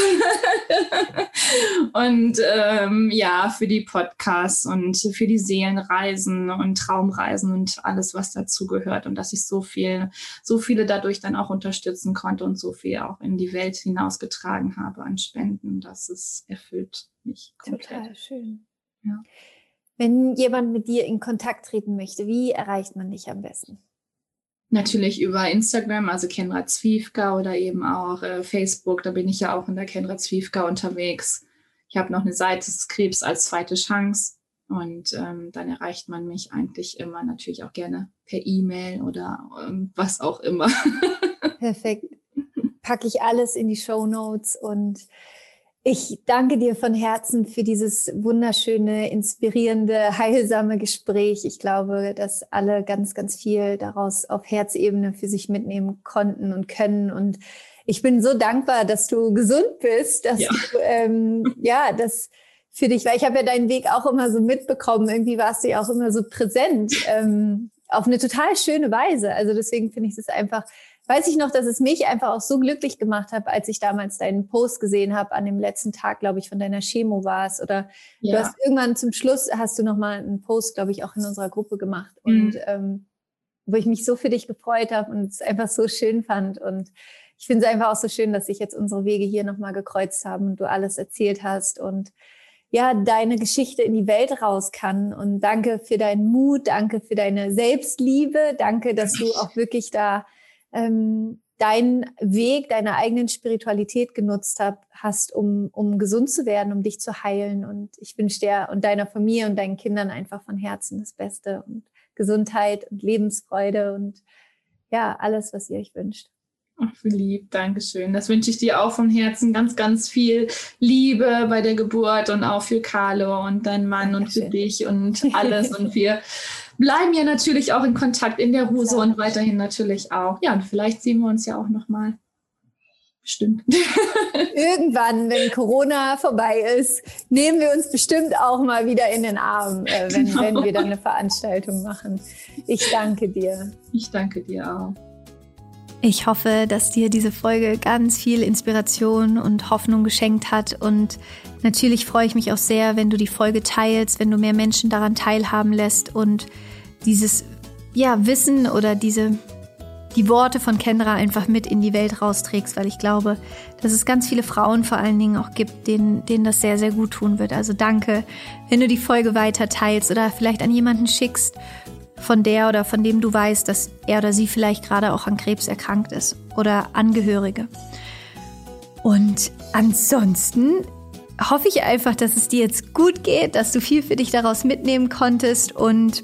und ähm, ja, für die Podcasts und für die Seelenreisen und Traumreisen und alles, was dazu gehört und dass ich so viel, so viele dadurch dann auch unterstützen konnte und so viel auch in die Welt hinausgetragen habe an Spenden. Das ist, erfüllt mich komplett. Total schön. Ja. Wenn jemand mit dir in Kontakt treten möchte, wie erreicht man dich am besten? Natürlich über Instagram, also Kendra Zwiefka oder eben auch äh, Facebook. Da bin ich ja auch in der Kendra Zwiefka unterwegs. Ich habe noch eine Seite Krebs als zweite Chance. Und ähm, dann erreicht man mich eigentlich immer natürlich auch gerne per E-Mail oder ähm, was auch immer. Perfekt. Packe ich alles in die Shownotes und ich danke dir von Herzen für dieses wunderschöne, inspirierende, heilsame Gespräch. Ich glaube, dass alle ganz, ganz viel daraus auf Herzebene für sich mitnehmen konnten und können. Und ich bin so dankbar, dass du gesund bist, dass ja. du, ähm, ja, das für dich, weil ich habe ja deinen Weg auch immer so mitbekommen. Irgendwie warst du ja auch immer so präsent, ähm, auf eine total schöne Weise. Also deswegen finde ich das einfach, weiß ich noch, dass es mich einfach auch so glücklich gemacht hat, als ich damals deinen Post gesehen habe, an dem letzten Tag, glaube ich, von deiner Chemo war es. Oder ja. Du hast irgendwann zum Schluss, hast du nochmal einen Post, glaube ich, auch in unserer Gruppe gemacht. Mhm. Und ähm, wo ich mich so für dich gefreut habe und es einfach so schön fand. Und ich finde es einfach auch so schön, dass sich jetzt unsere Wege hier nochmal gekreuzt haben und du alles erzählt hast und ja, deine Geschichte in die Welt raus kann. Und danke für deinen Mut, danke für deine Selbstliebe, danke, dass du auch wirklich da ähm, deinen Weg, deiner eigenen Spiritualität genutzt hab, hast, um, um gesund zu werden, um dich zu heilen. Und ich wünsche dir und deiner Familie und deinen Kindern einfach von Herzen das Beste und Gesundheit und Lebensfreude und ja, alles, was ihr euch wünscht. Ach, wie lieb, Dankeschön. Das wünsche ich dir auch vom Herzen. Ganz, ganz viel Liebe bei der Geburt und auch für Carlo und deinen Mann Dankeschön. Und für dich und alles und für bleiben ja natürlich auch in Kontakt in der Huse und weiterhin natürlich auch. Ja, und vielleicht sehen wir uns ja auch nochmal. Bestimmt. Irgendwann, wenn Corona vorbei ist, nehmen wir uns bestimmt auch mal wieder in den Arm, äh, wenn, genau. wenn wir dann eine Veranstaltung machen. Ich danke dir. Ich danke dir auch. Ich hoffe, dass dir diese Folge ganz viel Inspiration und Hoffnung geschenkt hat. Und natürlich freue ich mich auch sehr, wenn du die Folge teilst, wenn du mehr Menschen daran teilhaben lässt und dieses ja, Wissen oder diese die Worte von Kendra einfach mit in die Welt rausträgst, weil ich glaube, dass es ganz viele Frauen vor allen Dingen auch gibt, denen, denen das sehr, sehr gut tun wird. Also danke, wenn du die Folge weiter teilst oder vielleicht an jemanden schickst, von der oder von dem du weißt, dass er oder sie vielleicht gerade auch an Krebs erkrankt ist oder Angehörige. Und ansonsten hoffe ich einfach, dass es dir jetzt gut geht, dass du viel für dich daraus mitnehmen konntest. Und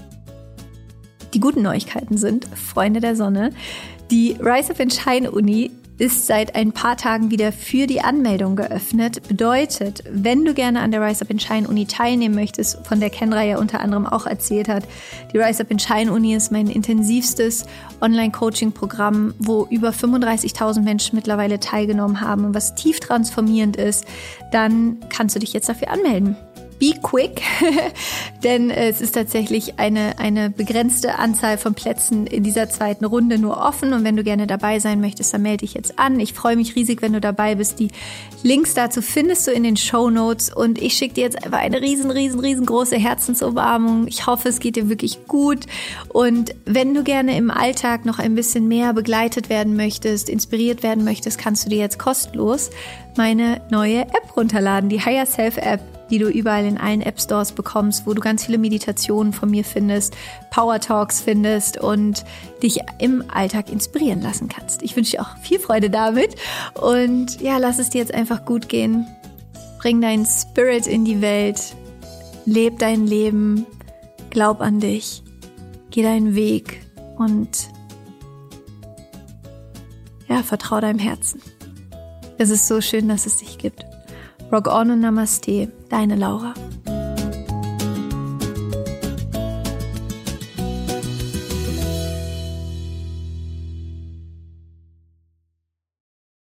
die guten Neuigkeiten sind, Freunde der Sonne, die Rise Up and Shine Uni ist seit ein paar Tagen wieder für die Anmeldung geöffnet. Bedeutet, wenn du gerne an der Rise Up and Shine Uni teilnehmen möchtest, von der Kendra ja unter anderem auch erzählt hat, die Rise Up and Shine Uni ist mein intensivstes Online-Coaching-Programm, wo über fünfunddreißigtausend Menschen mittlerweile teilgenommen haben und was tief transformierend ist, dann kannst du dich jetzt dafür anmelden. Be quick, denn es ist tatsächlich eine, eine begrenzte Anzahl von Plätzen in dieser zweiten Runde nur offen. Und wenn du gerne dabei sein möchtest, dann melde dich jetzt an. Ich freue mich riesig, wenn du dabei bist. Die Links dazu findest du in den Shownotes. Und ich schicke dir jetzt einfach eine riesen, riesen, riesengroße Herzensumarmung. Ich hoffe, es geht dir wirklich gut. Und wenn du gerne im Alltag noch ein bisschen mehr begleitet werden möchtest, inspiriert werden möchtest, kannst du dir jetzt kostenlos meine neue App runterladen, die Higher Self App, die du überall in allen App-Stores bekommst, wo du ganz viele Meditationen von mir findest, Power-Talks findest und dich im Alltag inspirieren lassen kannst. Ich wünsche dir auch viel Freude damit und ja, lass es dir jetzt einfach gut gehen. Bring deinen Spirit in die Welt, leb dein Leben, glaub an dich, geh deinen Weg und ja, vertrau deinem Herzen. Es ist so schön, dass es dich gibt. Rock on und Namaste, deine Laura.